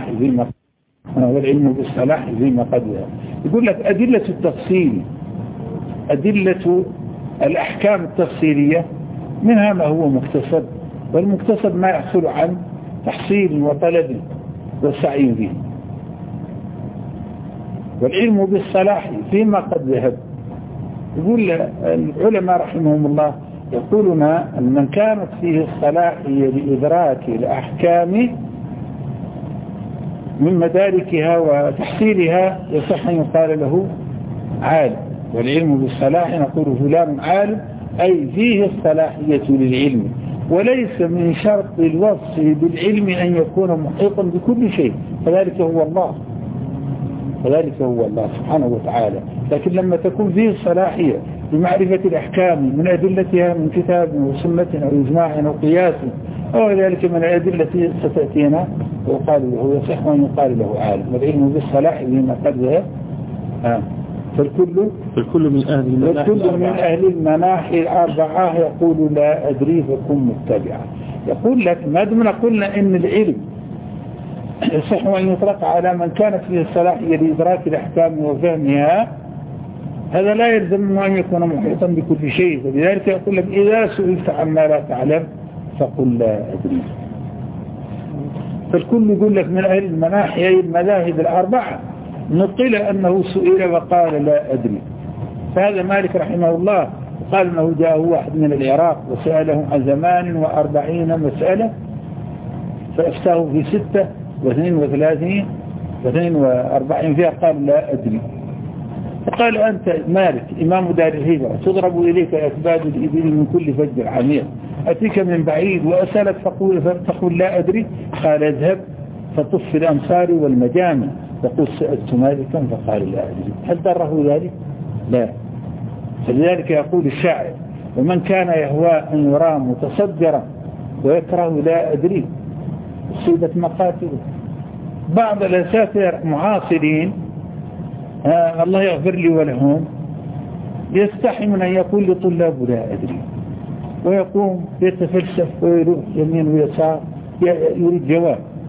بالصلاح فيما قد يقول لك أدلة التفصيل، أدلة الأحكام التفصيلية منها ما هو مكتسب، والمكتسب ما يحصل عن تحصيل وطلب والسعي به. والعلم بالصلاح فيما قد ذهب. يقول العلماء رحمهم الله يقولون أن من كانت فيه الصلاحية لإدراك الأحكام من مداركها وتحصيلها يصح أن يقال له عالم. والعلم بالصلاح نقول فلان عالم أي فيه الصلاحية للعلم، وليس من شرط الوصف بالعلم أن يكون محيطا بكل شيء، فذلك هو الله سبحانه وتعالى. لكن لما تكون فيه الصلاحية بمعرفة الأحكام من أدلتها من كتاب وسنة أو إجماع أو قياس أو ذلك من الأدلة ستأتينا ويقال له يصح وأن يقال له عالم. والعلم بالصلاح بما قد ذهب. فالكل من أهل المناحي الأربعة يقول لا أدري فكن متبعا. يقول لك ما دمنا قلنا إن العلم يصح أن يطلق على من كانت فيه الصلاحية لإدراك الأحكام وفهمها، هذا لا يلزم أن يكون محيطا بكل شيء. فلذلك يقول لك إذا سئلت عما لا تعلم فقل لا أدري. فالكل يقول لك من أهل المناحي المذاهب الأربعة نقل أنه سئل وقال لا أدري. فهذا مالك رحمه الله قال أنه جاءه واحد من العراق وسأله عن 48 مسألة فأفتاه في 36 و42 فيها قال لا أدري. فقال أنت مالك إمام دار الهجرة تضرب إليك أكباد الإبل من كل فج عميق، أتيك من بعيد وأسألك تقول لا أدري. قال اذهب فطف في الأمصار والمجامع يقول سألت مالكا فقال لا أدري. هل ضره ذلك؟ لا. فلذلك يقول الشاعر ومن كان يهوى أن يرى متصدرا ويكره لا أدري أصيبت مقاتله. بعض الأساتذة معاصرين الله يغفر لي ولهم يستحي من أن يقول لطلاب لا أدري، ويقوم يتفلسف ويروح يمين ويسار يريد جواب.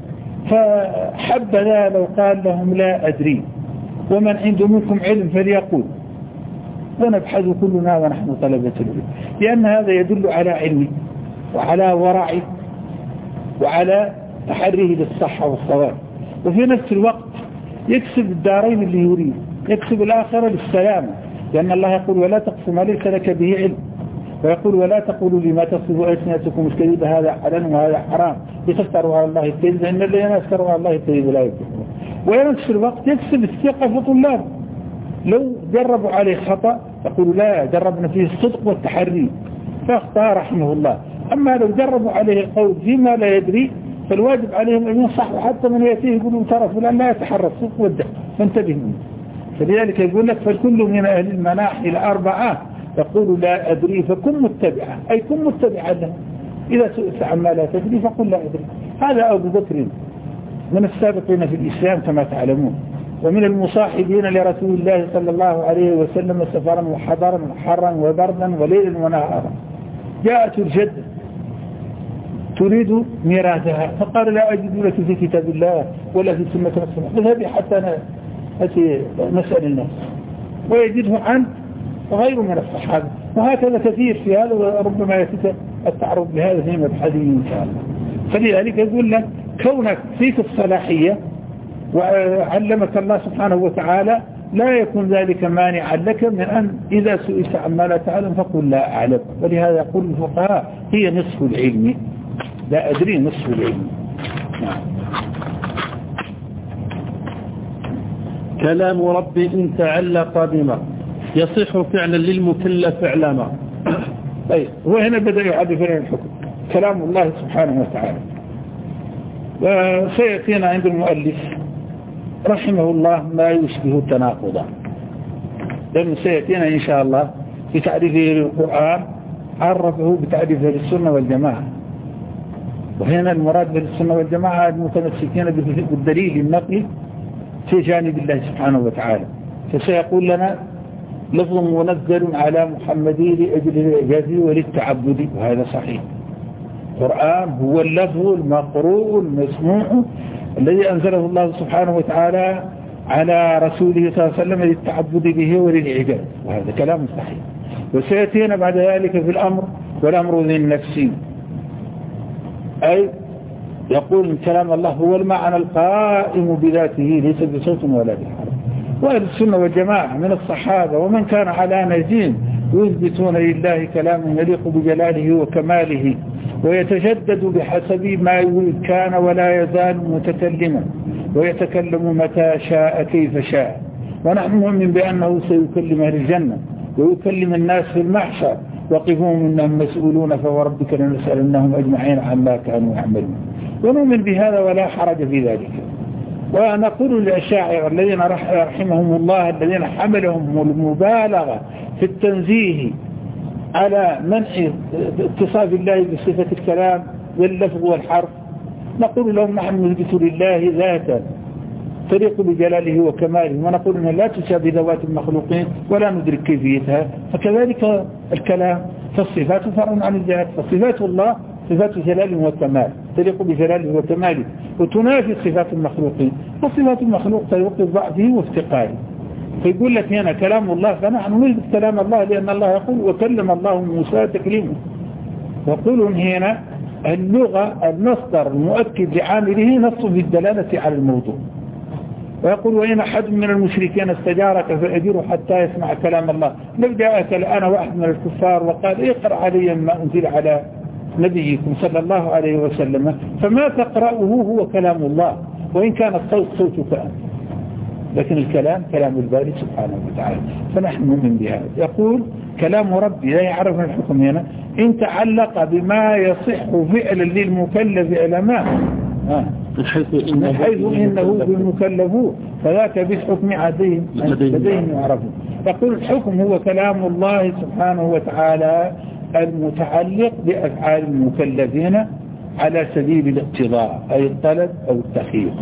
فحبذا لو قال لهم لا أدري ومن عنده منكم علم فليقول ونبحث كلنا ونحن طلبة العلم، لأن هذا يدل على علمه وعلى ورعه وعلى تحريه للصحة والصواب، وفي نفس الوقت يكسب الدارين اللي يريد، يكسب الآخرة للسلامة، لأن الله يقول ولا تقف ما ليس لك به علم، ويقول ولا تقولوا لما تصف ألسنتكم الكذب هذا حلال وهذا حرام لتفتروا على الله الكذب إن الذين يفتروا على الله الكذب لا يفلحون. وفي الوقت يكسب الثقة في طلابه، لو جربوا عليه خطأ يقول لا جربنا فيه الصدق والتحري فاخطأ رحمه الله. أما لو جربوا عليه القول فيما لا يدري فالواجب عليهم أن ينصحوا، حتى من يأتيه يقولوا ترى فلان لا يتحرى الصدق والدق فانتبه منه. فلذلك يقول لك فالكل من أهل المناحي الأربعة يقول لا أدري فكن متبعا، أي كن متبعا له، إذا سئلت عما لا تدري فقل لا أدري. هذا أبو بكر من السابقين في الإسلام كما تعلمون، ومن المصاحبين لرسول الله صلى الله عليه وسلم سفرا وحضرا وحرا وبردا وليلا ونهارا. جاءت الجدة تريد ميراثها فقال لا أجد لك في كتاب الله ولا في سنة رسول الله، اذهبي حتى نسأل الناس، ويجده عنه وغيره من الصحابة. وهكذا كثير في هذا، وربما يتم التعرض لهذا في مبحثه إن شاء الله. فلذلك يقول لك كونك فيك الصلاحية وعلمك الله سبحانه وتعالى لا يكون ذلك مانعا لك من أن إذا سئلت عما لا تعلم فقل لا أعلم. ولهذا يقول الفقهاء هي نصف العلم، لا أدري نصف العلم. نعم. كلام ربي إن تعلق بما يصح فعلا للمكلف اعلما. طيب وهنا بدأ يعرف لنا الحكم كلام الله سبحانه وتعالى، وسيأتينا عند المؤلف رحمه الله ما يشبه تناقضا، لأنه سيأتينا إن شاء الله في تعريفه للقرآن عرفه بتعريفه للسنة والجماعة. وهنا المراد بالسنة والجماعة المتمسكين بالدليل النقلي في جانب الله سبحانه وتعالى. فسيقول لنا لفظ منزل على محمد لأجل الإعجاز وللتعبد، وهذا صحيح. القرآن هو اللفظ المقروء المسموع الذي أنزله الله سبحانه وتعالى على رسوله صلى الله عليه وسلم للتعبد به وللإعجاز، وهذا كلام صحيح. وسيأتينا بعد ذلك في الأمر والأمر ذي النفسين، أي يقول كلام الله هو المعنى القائم بذاته ليس بصوت ولا بحرف. وأهل السنة والجماعة من الصحابة ومن كان على نهجهم يثبتون لله كلاما يليق بجلاله وكماله ويتجدد بحسب ما يريد، كان ولا يزال متكلما ويتكلم متى شاء كيف شاء. ونحن نؤمن بأنه سيكلم أهل الجنة ويكلم الناس في المحشر وقفهم إنهم مسؤولون فوربك لنسألنهم أجمعين عما كانوا يعملون. ونؤمن بهذا ولا حرج في ذلك. ونقول للأشاعرة الذين رحمهم الله الذين حملهم المبالغة في التنزيه على منع اتصاف الله بصفة الكلام واللفظ والحرف، نقول لهم نحن نثبت لله ذاتا تليق بجلاله وكماله، ونقول أنها لا تشابه ذوات المخلوقين ولا ندرك كيفيتها. فكذلك الكلام فالصفات فرع عن الذات، فصفات الله صفات جلال وكمال تليق بجلاله وكماله وتنافي صفات المخلوقين، وصفات المخلوق تليق بضعفه وافتقاره. فيقول لك هنا كلام الله، فنحن نثبت كلام الله لأن الله يقول وكلم الله موسى تكليما. وقولوا هنا اللغة المصدر المؤكد لعامله نص بالدلالة على الموضوع. ويقول وإن أحد من المشركين استجارك فأجره حتى يسمع كلام الله. لو جاءك الآن واحد من الكفار وقال اقرأ علي ما أنزل على نبيكم صلى الله عليه وسلم، فما تقرأه هو كلام الله وإن كان الصوت صوتك أنت، لكن الكلام كلام الباري سبحانه وتعالى. فنحن نؤمن بهذا. يقول كلام ربي لا يعرف الحكم هنا إن تعلق بما يصح فعلا للمكلف علماء من حيث إنه بالمكلف فذاك بالحكم عديم لديهم يعرفون. يقول الحكم هو كلام الله سبحانه وتعالى المتعلق بأفعال المكلفين على سبيل الاقتضاء أي الطلب أو التخيير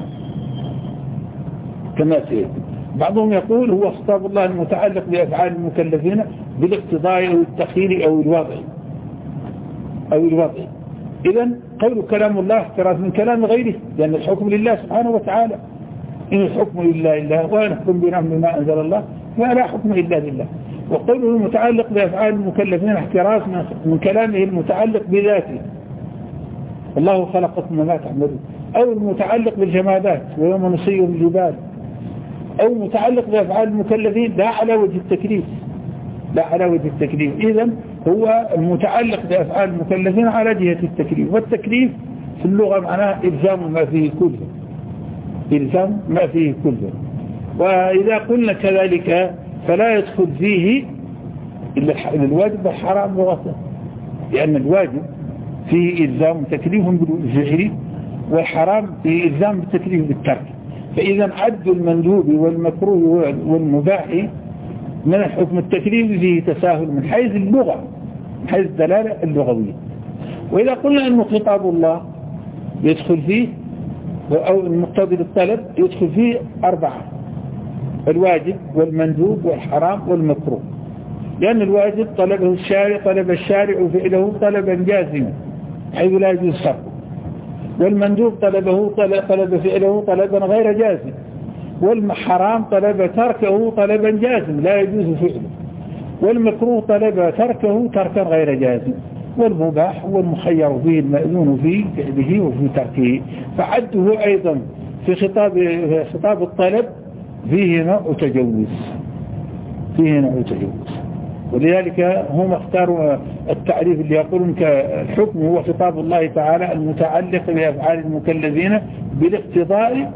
كما سيأتي. بعضهم يقول هو خطاب الله المتعلق بأفعال المكلفين بالاقتضاء أو التخيير أو الوضع إذن قول كلام الله احتراز من كلام غيره، لأن الحكم لله سبحانه وتعالى. إن الحكم لله الله ونحكم بما أنزل الله فلا حكم إلا لله. وقوله المتعلق بأفعال المكلفين احتراز من كلامه المتعلق بذاته، الله خلقكم ما تعملون، أو المتعلق بالجمادات ويوم نسير الجبال، أو متعلق بأفعال المكلفين لا على وجه التكليف، لا على وجه التكليف. إذن هو المتعلق بأفعال المكلفين على جهة التكليف، والتكليف في اللغة معناه إلزام ما فيه كله، إلزام ما فيه كله. وإذا قلنا كذلك فلا يدخل فيه إلا الواجب والحرام لغة، لأن الواجب فيه إلزام تكليف بالفعل، والحرام فيه إلزام بالتكليف بالترك. فإذا عد المندوب والمكروه والمباح من الحكم التكليفي فيه تساهل من حيث اللغة، من حيث الدلالة اللغوية. وإذا قلنا أنه خطاب الله يدخل فيه أو المقتضي للطلب يدخل فيه 4: الواجب والمندوب والحرام والمكروه. لأن الواجب طلب الشارع فعله طلبا جازما حيث لا يجوز صرفه، والمندوب طلب فعله طلبا غير جازم، والحرام طلب تركه طلبا جازم لا يجوز فعله، والمكروه طلب تركه تركا غير جازم، والمباح هو المخير فيه المأذون في فعله وفي تركه. فعده أيضا في خطاب الطلب فيه نوع تجوز، فيه نوع تجوز. ولذلك هم اختاروا التعريف اللي يقولون كالحكم هو خطاب الله تعالى المتعلق بأفعال المكلفين بالاقتضاء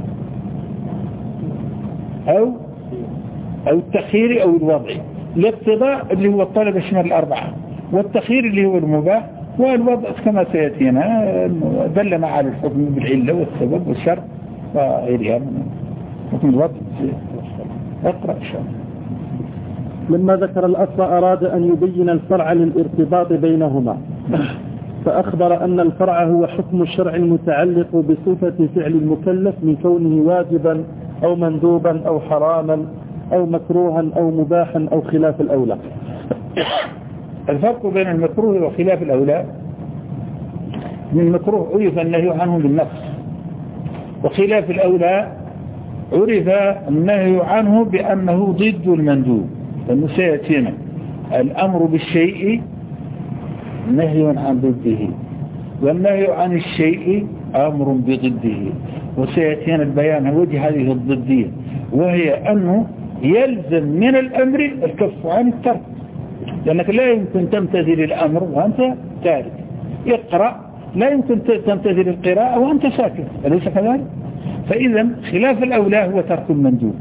أو التخيير أو الوضع. الاقتضاء اللي هو الطلب يشمل 4، والتخيير اللي هو المباح، والوضع كما سيأتينا دلنا على الحكم بالعلة والسبب والشر وغيرها من حكم الوضع. اقرأ إن شاء الله. لما ذكر الأصل أراد أن يبين الفرع للارتباط بينهما، فأخبر أن الفرع هو حكم الشرع المتعلق بصفة فعل المكلف من كونه واجبا أو مندوبا أو حراما أو مكروها أو مباحا أو خلاف الأولى. الفرق بين المكروه وخلاف الأولى: من المكروه عرف النهي عنه بالنص، وخلاف الأولى عرف النهي عنه بأنه ضد المندوب. لأنه سيأتينا الأمر بالشيء نهي عن ضده، والنهي عن الشيء أمر بضده، وسيأتينا البيان عن وجه هذه الضدية، وهي أنه يلزم من الأمر الكف عن الترك، لأنك لا يمكن تمتثل الأمر وأنت تارك. اقرأ لا يمكن تمتثل القراءة وأنت ساكت، أليس كذلك؟ فإذا خلاف الأولى هو ترك المندوب،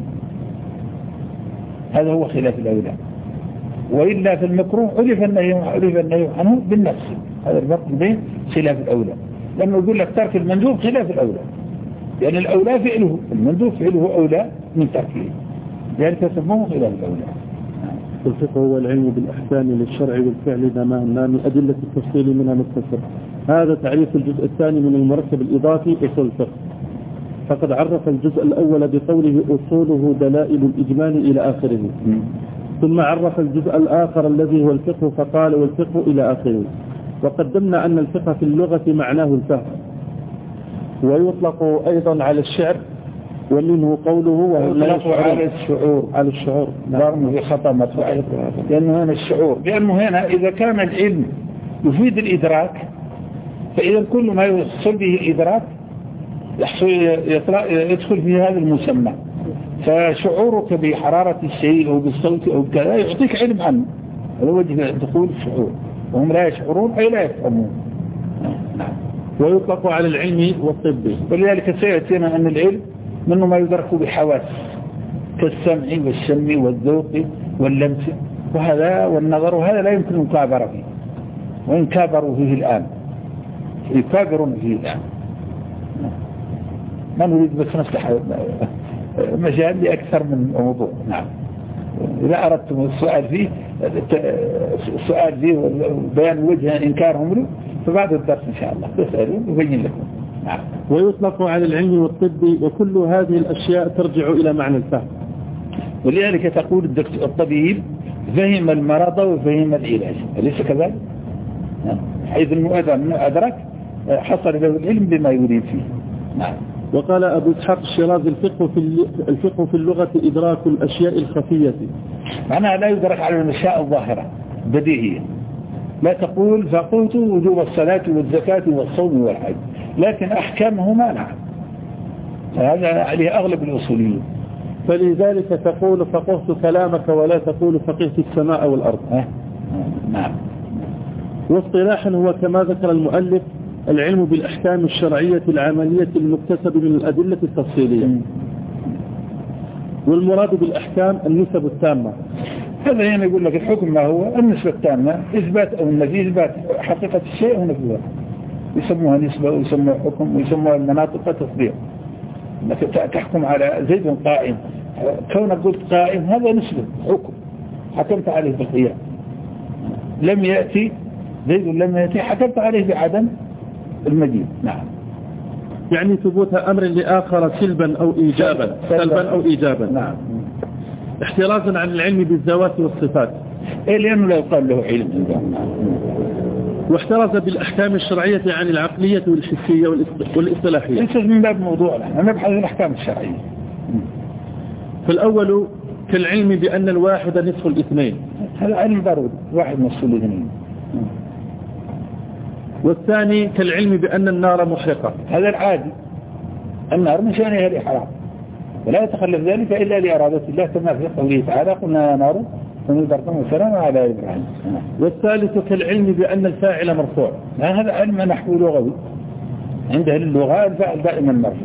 هذا هو خلاف الأولى. وإلا في المكروه عرف النهي عنه بالنفس. هذا الفرق بين خلاف الأولى، لأنه يقول لك ترك المندوب خلاف الأولى، لأن الأولى فعله، المندوب فعله أولى من تركه، ذلك سموه خلاف الأولى. الفقه هو العلم بالأحكام للشرع والفعل ما من أدلة التفصيل منها مختصر. هذا تعريف الجزء الثاني من المركب الإضافي أصول الفقه. فقد عرف الجزء الأول بقوله أصوله دلائل الإجمال إلى آخره، ثم عرف الجزء الآخر الذي هو الفقه فقال والفقه إلى آخره. وقدمنا أن الفقه في اللغة معناه الفهم، ويطلق أيضا على الشعر، ومنه قوله ويطلق على الشعور ضرب في خطأ مطبع، لأنه هنا الشعور، لأنه هنا إذا كان العلم يفيد الإدراك، فإذا كل ما يحصل به الإدراك يدخل في هذا المسمى. فشعورك بحرارة الشيء أو بالصوت أو كذا يعطيك علم عنه، هذا وجه دخول الشعور، وهم لا يشعرون أي لا يفهمون. ويطلق على العلم والطب، ولذلك سيأتينا أن العلم منه ما يدرك بحواس كالسمع والشم والذوق واللمس وهذا والنظر، وهذا لا يمكن المكابرة فيه، وإن كابروا فيه الآن يكابرون فيه الآن. ما نريد بس نفتح مجال لأكثر من موضوع. نعم، إذا أردتم السؤال فيه وبيان وجه إنكارهم له فبعد الدرس إن شاء الله تسألون وبين لكم. نعم. ويطلق على العلم والطب، وكل هذه الأشياء ترجع إلى معنى الفهم. ولذلك تقول الطبيب فهم المرض وفهم العلاج، أليس كذلك؟ حيث المؤذن أدرك حصل له العلم بما يريد فيه. نعم. وقال أبو إسحاق الشيرازي الفقه في اللغة إدراك الأشياء الخفية، معناها لا يدرك على الأشياء الظاهرة بديهية. لا تقول فقلت وجوب الصلاة والزكاة والصوم والحج، لكن أحكامهما نعم، هذا عليه أغلب الأصوليين. فلذلك تقول فقهت كلامك ولا تقول فقهت السماء والأرض. نعم. واصطلاحا هو كما ذكر المؤلف العلم بالأحكام الشرعية العملية المكتسب من الأدلة التفصيلية. والمراد بالأحكام النسب التامة. هذا يعني يقول لك الحكم ما هو النسبة التامة، إثبات أو النفي، إثبات حقيقة الشيء ونفيه، يسموها نسبة ويسموها حكم ويسموها المناطق التطبيق. انك تحكم على زيد قائم، كونك قلت قائم هذا نسبة حكم، حكمت عليه بالقيام. لم يأتي زيد، لم يأتي، حكمت عليه بعدم المجيء. نعم. يعني ثبوت أمر لآخر سلبا أو إيجابا. نعم. احترازا عن العلم بالذوات والصفات، لأنه لا يقال له علم. واحترز بالأحكام الشرعية عن العقلية والحسية والاصطلاحية. ليس من باب موضوعنا، نبحث عن الأحكام الشرعية. فالأول كالعلم بأن الواحد نصف الاثنين، هذا علم ضروري، واحد نصف الاثنين. والثاني كالعلم بأن النار محرقة، هذا العادي، النار من شأنها الإحراق، ولا يتخلف ذلك إلا لإرادة الله كما في قوله تعالى قلنا يا نار فنذركم السلام على إبراهيم. والثالث كالعلم بأن الفاعل مرفوع، هذا علم نحو لغوي، عنده اللغة الفاعل دائما مرفوع.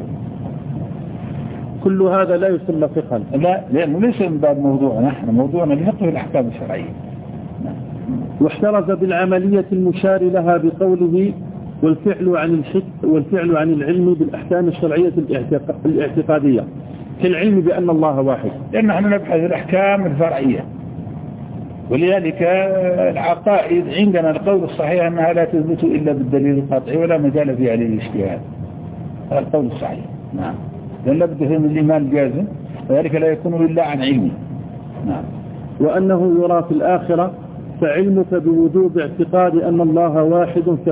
كل هذا لا يسمى فقها، لا، لأنه ليس من باب موضوعنا، نحن موضوعنا لفقه الأحكام الشرعية. واحترز بالعملية المشار لها بقوله والفعل عن العلم بالأحكام الشرعية الاعتقادية كالعلم بأن الله واحد، لأن نحن نبحث الأحكام الفرعية، ولذلك العقائد عندنا القول الصحيح أنها لا تثبت إلا بالدليل القطعي ولا مجال فيها للاجتهاد، هذا القول الصحيح. نعم. لأن لابد من الإيمان الجازم، وذلك لا يكون إلا عن علمه. نعم. وأنه يرى في الآخرة، فعلمك بوجوب اعتقاد أن الله واحد فقه،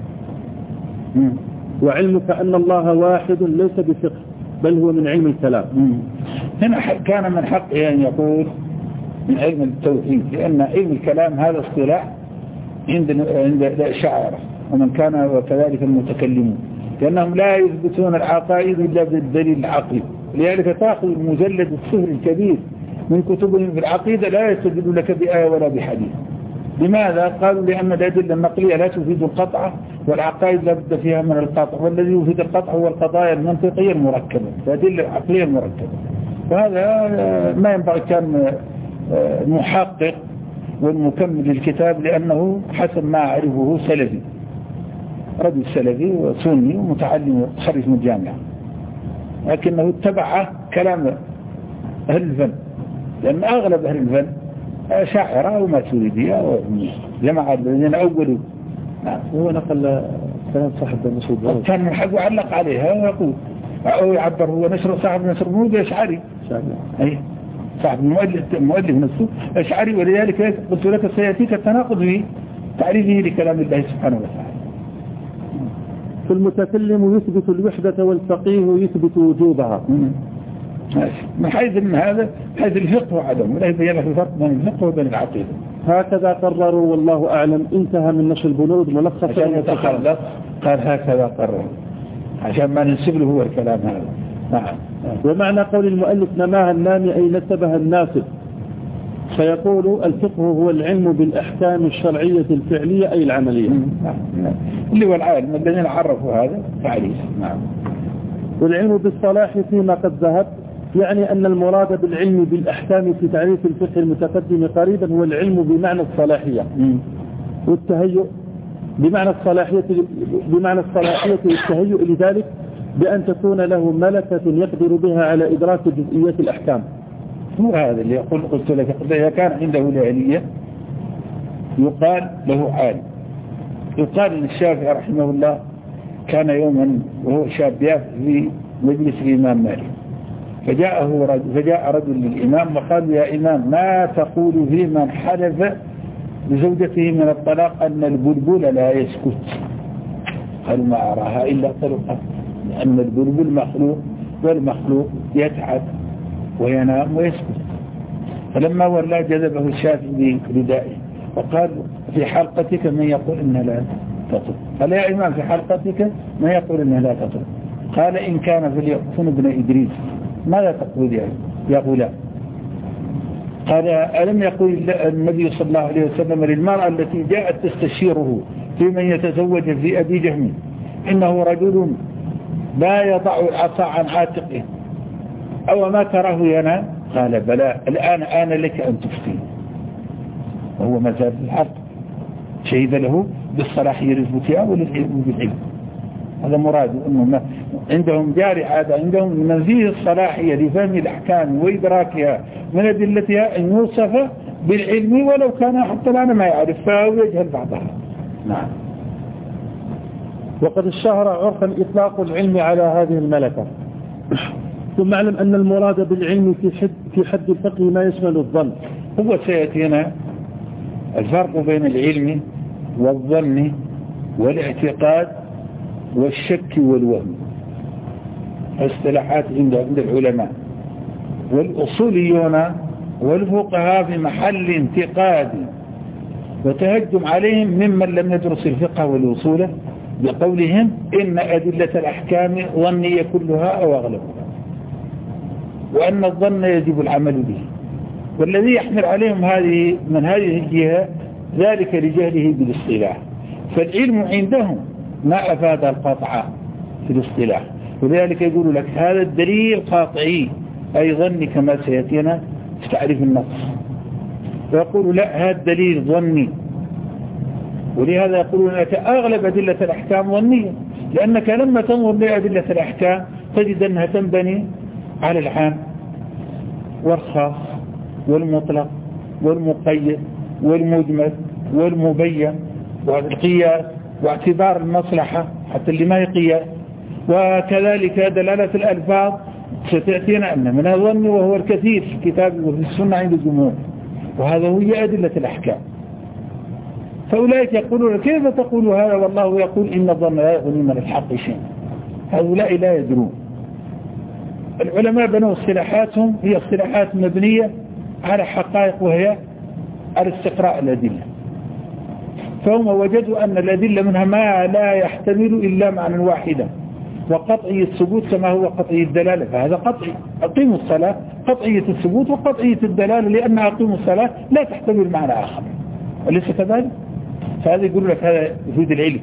وعلمك أن الله واحد ليس بفقه بل هو من علم الكلام. هنا كان من حقه أن يقول من علم التوحيد، لأن علم الكلام هذا اصطلاح عند الأشاعرة ومن كان وكذلك المتكلمون، لأنهم لا يثبتون العقائد إلا بالدليل العقلي. لذلك تأخذ المجلد الصهر الكبير من كتبهم في العقيدة لا يستدل لك بآية ولا بحديث. لماذا؟ قالوا لأن الأدلة النقلية لا تفيد القطع، والعقائد لا بد فيها من القطع، والذي يفيد القطع هو القضايا المنطقية المركبة، الأدلة العقلية المركبة. وهذا ما ينبغي كان المحقق والمكمل للكتاب، لأنه حسب ما أعرفه سلفي، رجل سلفي وسني ومتعلم خريج من الجامعة، لكنه اتبع كلام أهل الفن، لأن أغلب أهل الفن شاعرة وماتريدية وجماعة الذين أولوا. هو نقل كلام صاحب المسعود، كان من حق وعلق عليها ويقول أو يعبر هو نشر صاحب نشر مود أشعري، أي صاحب المؤلف نفسه أشعري، ولذلك قلت لك سيأتيك التناقض في تعريفه لكلام الله سبحانه وتعالى. فالمتكلم يثبت الوحدة والفقيه يثبت وجوبها. من حيث من هذا حيث الفقه وعدم، ولا يبين لك الفرق بين الفقه وبين العقيدة. هكذا قرروا والله أعلم. انتهى من نشر البنود ملخصا. عشان يتخلص قال هكذا قرروا، عشان ما ننسب له هو الكلام هذا. نعم. ومعنى قول المؤلف نماها النامي أي نسبها الناسب، فيقول الفقه هو العلم بالأحكام الشرعية الفعلية أي العملية. اللي هو العالم الذين عرفوا هذا تعريف. نعم. والعلم بالصلاح فيما قد ذهب، يعني أن المراد بالعلم بالأحكام في تعريف الفقه المتقدم قريبا هو العلم بمعنى الصلاحية والتهيؤ، بمعنى الصلاحية والتهيؤ لذلك بأن تكون له ملكة يقدر بها على إدراك جزئيات الأحكام. هو هذا اللي قلت لك، إذا كان عنده العلية يقال له عالم. يقال أن الشافعي رحمه الله كان يوما وهو شاب في مجلس الإمام مالك، فجاء رجل للإمام وقال يا إمام ما تقول في من حلف لزوجته من الطلاق أن البلبل لا يسكت، قالوا ما أراها إلا طلقة، لأن البلبل مخلوق والمخلوق يتعب وينام ويسكت. فلما ولى جذبه الشافعي بردائه وقال في حلقتك من يقول إنها لا تطلق، قال يا إمام في حلقتك من يقول إنها لا تطلق؟ قال إن كان فليقتل ابن إدريس. ماذا تقول يا غلام؟ قال ألم يقول النبي صلى الله عليه وسلم للمرأة التي جاءت تستشيره في من يتزوج في أبي جهم إنه رجل لا يضع العصا عن عاتقه أو ما تراه ينام؟ قال بلى الآن آن لك أن تفتي، وهو ما زال في الحق، شهد له بالصلاحية للفتياء وللعلم بالعلم. هذا مراد أنه عندهم جاري عادة، عندهم من فيه الصلاحية لفهم الأحكام وإدراكها من أدلتها أن يوصف بالعلم ولو كان حتى الآن ما يعرف فهو يجهل بعضها. نعم. وقد اشتهر عرفا إطلاق العلم على هذه الملكة. ثم اعلم أن المراد بالعلم في حد الفقه ما يشمل الظن. هو سيأتينا الفرق بين العلم والظن والاعتقاد والشك والوهم، اصطلاحات عند العلماء والأصوليون والفقهاء في محل انتقاد وتهجم عليهم ممن لم يدرس الفقه والأصول بقولهم إن أدلة الأحكام ظنية كلها أو أغلبها، وأن الظن يجب العمل به. والذي يحمل عليهم من هذه الجهة ذلك لجهله بالاصطلاح، فالعلم عندهم ما أفاد القطع في الاصطلاح، ولذلك يقول لك هذا الدليل قاطعي أي ظني كما سيأتينا في تعريف النص، ويقول لا هذا الدليل ظني. ولهذا يقولون لك أغلب أدلة الأحكام ظنية، لأنك لما تنظر لأدلة الأحكام تجد أنها تنبني على العام والخاص والمطلق والمقيد والمجمل والمبين والقياس واعتبار المصلحة حتى اللي ما هي قياس، وكذلك دلالة الألفاظ ستأتينا أن من الظن وهو الكثير في الكتاب وفي السنة عند الجمهور، وهذا هي أدلة الأحكام. فأولئك يقولون كيف تقول هذا والله يقول إن الظن لا يغني من الحق شيء؟ هؤلاء لا يدرون. العلماء بنوا اصطلاحاتهم هي اصطلاحات مبنية على حقائق، وهي على استقراء الأدلة، فهم وجدوا أن الأدلة منها ما لا يحتمل إلا معنى واحدا، وقطعي الثبوت كما هو قطعي الدلالة، فهذا قطعي. أقيموا الصلاة قطعية الثبوت وقطعية الدلالة، لأن أقيموا الصلاة لا تحتمل معنى آخر، أليس كذلك؟ فهذا يقول لك هذا يفيد العلم.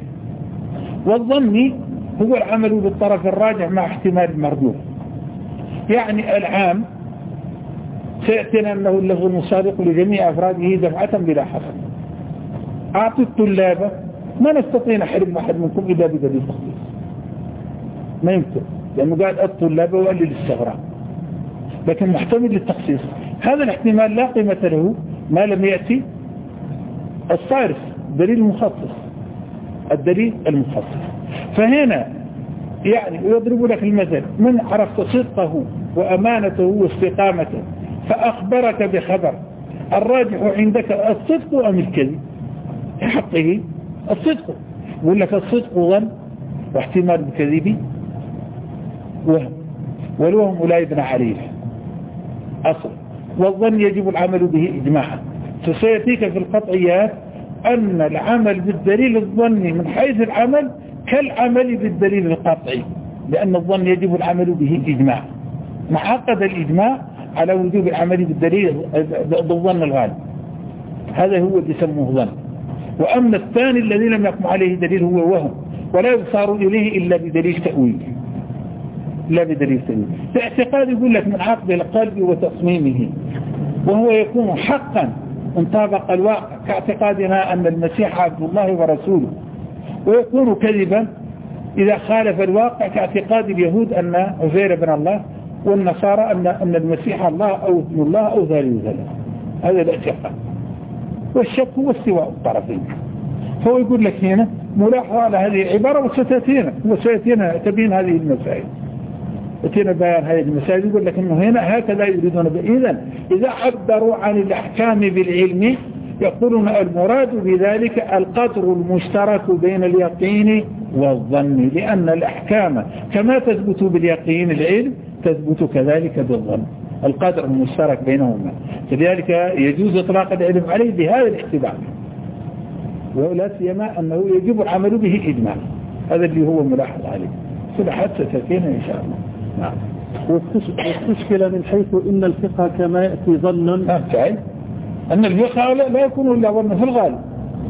والظن هو العمل بالطرف الراجح مع احتمال المرجوح، يعني العام سيأتينا أنه اللفظ المصادق لجميع أفراده دفعة بلا حصر. أعطي الطلاب ما نستطيع نحرم أحد منكم إلا بدليل تخصيص، ما يمكن، لأنه قال الطلاب وقال للاستغراق، لكن محتمل للتخصيص. هذا الاحتمال لا قيمة له ما لم يأتي الصارف دليل مخصص، الدليل المخصص. فهنا يعني يضرب لك المثل: من عرفت صدقه وأمانته واستقامته فأخبرك بخبر، الراجح عندك الصدق أم الكذب؟ في حقه الصدق، يقول لك الصدق ظن واحتمال الكذب وهم، والوهم لا يبنى عليه أصل، والظن يجب العمل به إجماعا. فسيأتيك في القطعيات أن العمل بالدليل الظني من حيث العمل كالعمل بالدليل القطعي، لأن الظن يجب العمل به إجماعا، معقد الإجماع على وجوب العمل بالدليل بالظن الغالب، هذا هو اللي يسموه ظن. وأما الثاني الذي لم يقم عليه دليل هو وهم، ولا يصار إليه إلا بدليل تأويل، لا بدليل تأويل. الاعتقاد يقول لك من عقد القلب وتصميمه، وهو يكون حقا ان طابق الواقع كاعتقادنا أن المسيح عبد الله ورسوله، ويكون كذبا إذا خالف الواقع كاعتقاد اليهود أن عزير بن الله، والنصارى أن المسيح الله أو ابن الله أو ذلك. هذا الاعتقاد. والشك هو استواء الطرفين. فهو يقول لك هنا ملاحظة على هذه العبارة، وسيأتينا تبين هذه المسائل، يأتينا بيان هذه المسائل. يقول لك إنه هنا هكذا يريدون. إذا عبروا عن الأحكام بالعلم يقولون المراد بذلك القدر المشترك بين اليقين والظن، لأن الأحكام كما تثبت باليقين العلم تثبت كذلك بالظن، القدر المشترك بينهما، فلذلك يجوز إطلاق العلم عليه بهذا الاحتمال، ولا سيما أنه يجب العمل به إجمالا، هذا اللي هو ملاحظ عليه. سبحت ستأتينا إن شاء الله. نعم. واستشكل من حيث إن الفقه كما يأتي ظنا أن الفقه لا يكون إلا ظنا في الغالب،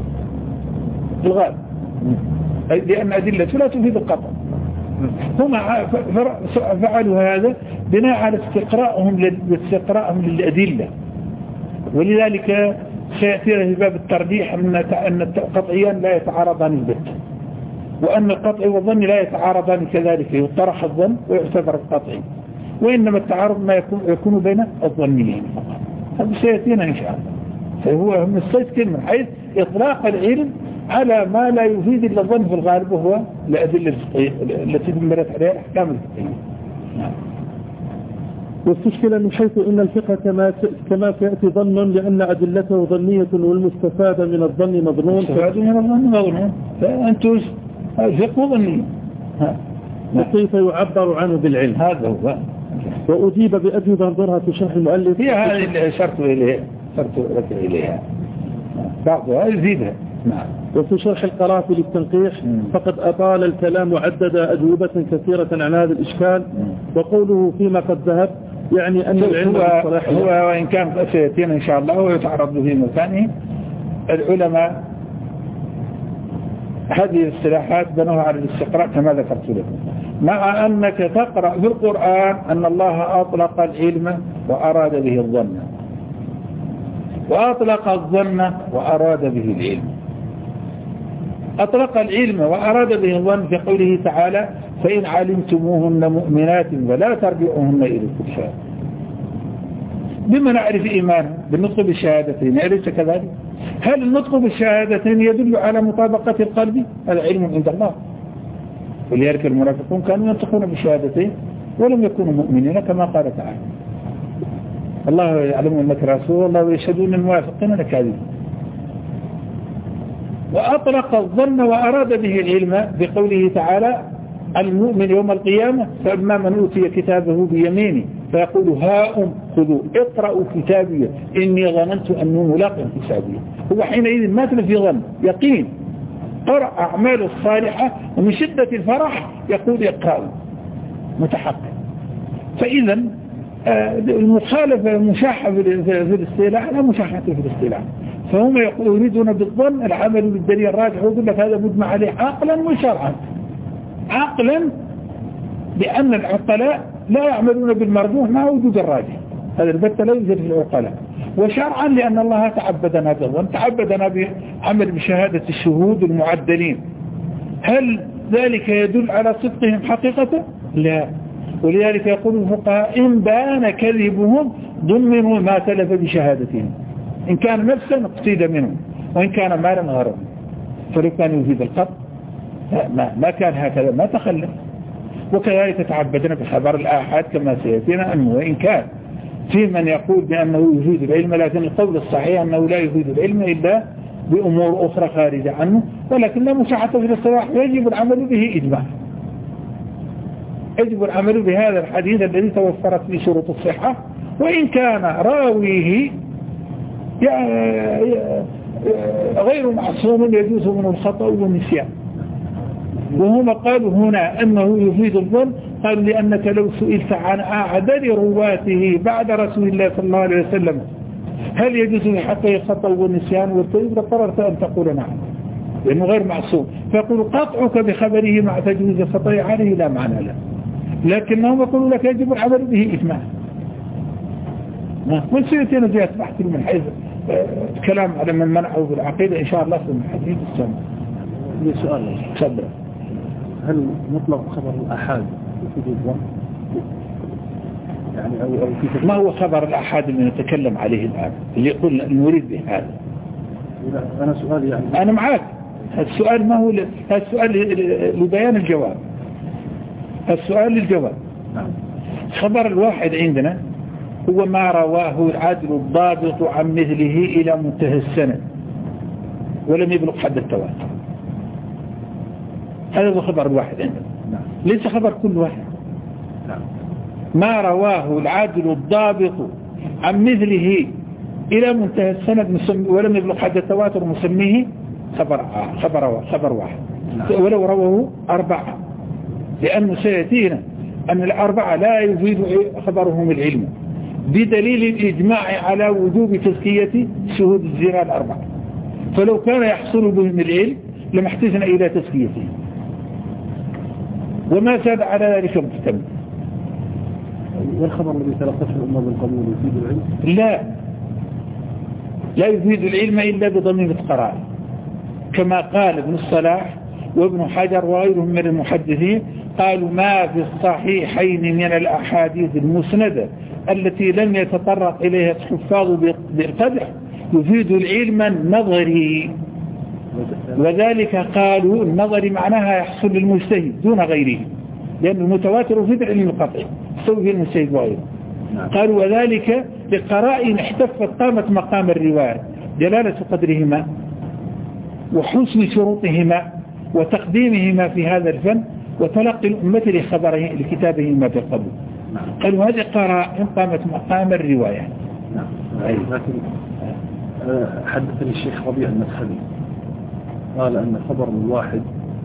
لأن أدلة لا تفيد القطع. هم فعلوا هذا بناء على استقراءهم للأدلة، ولذلك سيأتينا في باب الترجيح أن القطعيان لا يتعارضان البتة، وأن القطع والظن لا يتعارضان كذلك، يطرح الظن ويعتبر القطعي، وإنما التعارض ما يكون بين الظنيين فقط. هذا سيأتينا إن شاء الله. فهو مستشكل من حيث إطلاق العلم على ما لا يفيد إلا الظن في الغالب، وهو الأدلة التي دمرت عليها الأحكام الفقهية. نعم. واستشكل من حيث إن الفقه كما سيأتي ظن، لأن أدلته ظنية والمستفاد من الظن مظنون. المستفاد من الظن مظنون، فأنتم الفقه ظني. وكيف يعبر عنه بالعلم؟ هذا هو. وأجيب بأجوبة انظرها في شرح المؤلف. هي هذه اللي أشرت إليها بعضها يزيدها. نعم. وفي شرح القرافي للتنقيح فقد أطال الكلام وعدد أجوبة كثيرة عن هذا الإشكال. وقوله فيما قد ذهب يعني أن العلم هو وإن كان سيأتينا إن شاء الله ويتعرض له في مكانه. العلماء هذه الاصطلاحات بنوها على الاستقراء كما ذكرت لكم، مع أنك تقرأ في القرآن أن الله أطلق العلم وأراد به الظن، وأطلق الظن وأراد به العلم. أطلق العلم وأراد به الظن في قوله تعالى فإن علمتموهن مؤمنات فلا ترجعوهن إلى الكفار. بما نعرف إيمانه بالنطق بالشهادتين، أليس كذلك؟ هل النطق بالشهادتين يدل على مطابقة القلب؟ العلم عند الله، ولذلك المنافقون كانوا ينطقون بالشهادتين ولم يكونوا مؤمنين كما قال تعالى الله يعلم أنك رسول الله ويشهدون الموافقين لكاذبين. وأطلق الظن وأراد به العلم بقوله تعالى المؤمن يوم القيامة فأما من أوتي كتابه بيمينه فيقول هاؤم خذوا اقرأوا كتابي إني ظننت أنه ملاق حسابي. هو حينئذ ما في ظن، يقين، قرأ أعماله الصالحة ومن شدة الفرح يقول اقرأوا متحقق. فإذا المخالفة المشاحة في الاصطلاح لا مشاحة في الاصطلاح، فهم يريدون بالظن العمل بالدليل الراجح، ويقول لك هذا مجمع عليه عقلا وشرعا. عقلا لأن العقلاء لا يعملون بالمرجوح مع وجود الراجح، هذا البتة لا يوجد في العقلاء. وشرعا لأن الله تعبدنا بالظن، تعبدنا بعمل بشهادة الشهود المعدلين. هل ذلك يدل على صدقهم حقيقة؟ لا. ولذلك يقول الفقهاء إن بان كذبهم ضمنوا ما تلف بشهادتهم، إن كان نفسا اقتيد منهم، وإن كان مالا غرضا. فلو كان يفيد القتل ما كان هكذا، ما تخلف. وكذلك تعبدنا بخبر الآحاد كما سيأتينا أنه وإن كان في من يقول بأنه يفيد العلم، لكن القول الصحيح أنه لا يفيد العلم إلا بأمور أخرى خارجة عنه، ولكن لا مشاحة في الاصطلاح، يجب العمل به إجماع. يجب العمل بهذا الحديث الذي توفرت فيه شروط الصحة، وإن كان راويه غير معصوم يجوز منه الخطأ والنسيان. وهم قالوا هنا أنه يفيد الظن، قالوا لأنك لو سئلت عن أعدد رواته بعد رسول الله صلى الله عليه وسلم هل يجوز في حقه الخطأ والنسيان والتوبة قررت أن تقول نعم لأنه غير معصوم، فيقول قطعك بخبره مع تجويز الخطأ عليه لا معنى له، لكنهم يقولوا لك يجب العمل به إجماع. وسيأتينا زي أصبحت من حيث الكلام على من منعه بالعقيدة إن شاء الله في الحديث السنة. لي سؤال صبر. هل مطلق خبر الأحاد يفيد الظن؟ يعني أو ما هو خبر الأحاد اللي نتكلم عليه الآن اللي يقول نريد به هذا؟ أنا سؤال يعني أنا معاك. السؤال ما هو السؤال لبيان الجواب. السؤال للجواب. خبر الواحد عندنا هو ما رواه العدل الضابط عن مثله إلى منتهى السند ولم يبلغ حد التواتر. هذا هو خبر الواحد عندنا، ليس خبر كل واحد. ما رواه العدل الضابط عن مثله إلى منتهى السند ولم يبلغ حد التواتر مسميه خبر واحد، ولو رواه 4، لأنه سيأتينا أن الأربعة لا يفيد خبرهم العلم بدليل الإجماع على وجوب تزكية شهود الزنا ال4، فلو كان يحصل بهم العلم لما احتجنا إلى تزكيته، وما زاد على ذلك محتمل. والخبر الذي تلقته الأمة بالقبول يفيد العلم؟ لا يفيد العلم إلا بضمير القرائن، كما قال ابن الصلاح وابن حجر وغيرهم من المحدثين، قالوا ما في الصحيحين من الأحاديث المسندة التي لم يتطرق إليها الحفاظ بالقدح يفيد العلم النظري، وذلك قالوا النظري معناها يحصل للمجتهد دون غيره، لأن المتواتر يفيد العلم القطعي يستوي فيه المجتهد وغيره. قالوا وذلك لقرائن احتفت قامت مقام الرواية، جلالة قدرهما وحسن شروطهما وتقديمهما في هذا الفن وتلقي الأمة لكتابهما بالقبول. قالوا هذه قرائن قامت مقام الرواية. لكن حدثني الشيخ ربيع المدخلي قال أن خبر الواحد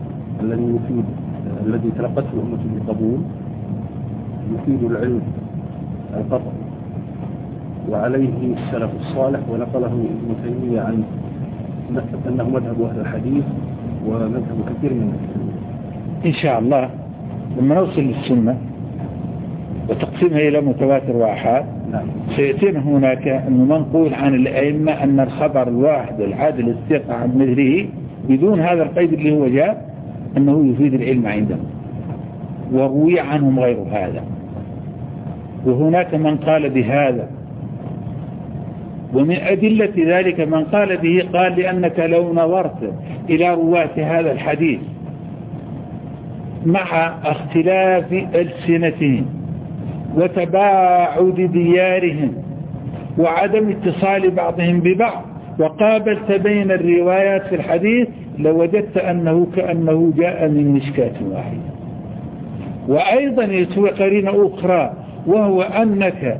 الذي تلقته الأمة بالقبول يفيد العلم القطع، وعليه السلف الصالح، ونقله ابن تيمية عن أنه مذهب أهل الحديث ومذهب كثير من المسلمين. إن شاء الله لما نوصل للسنة وتقسيمها إلى متواتر وآحاد سيأتينا هناك منقول عن الأئمة أن الخبر الواحد العادل الثقة عن مثله بدون هذا القيد اللي هو جاء أنه يفيد العلم عندهم، وروي عنهم غير هذا. وهناك من قال بهذا، ومن أدلة ذلك من قال به قال لأنك لو نظرت إلى رواة هذا الحديث مع اختلاف ألسنتهم وتباعد ديارهم وعدم اتصال بعضهم ببعض وقابلت بين الروايات في الحديث لوجدت أنه كأنه جاء من مشكاة واحدة. وأيضا يسوى قرينة أخرى، وهو أنك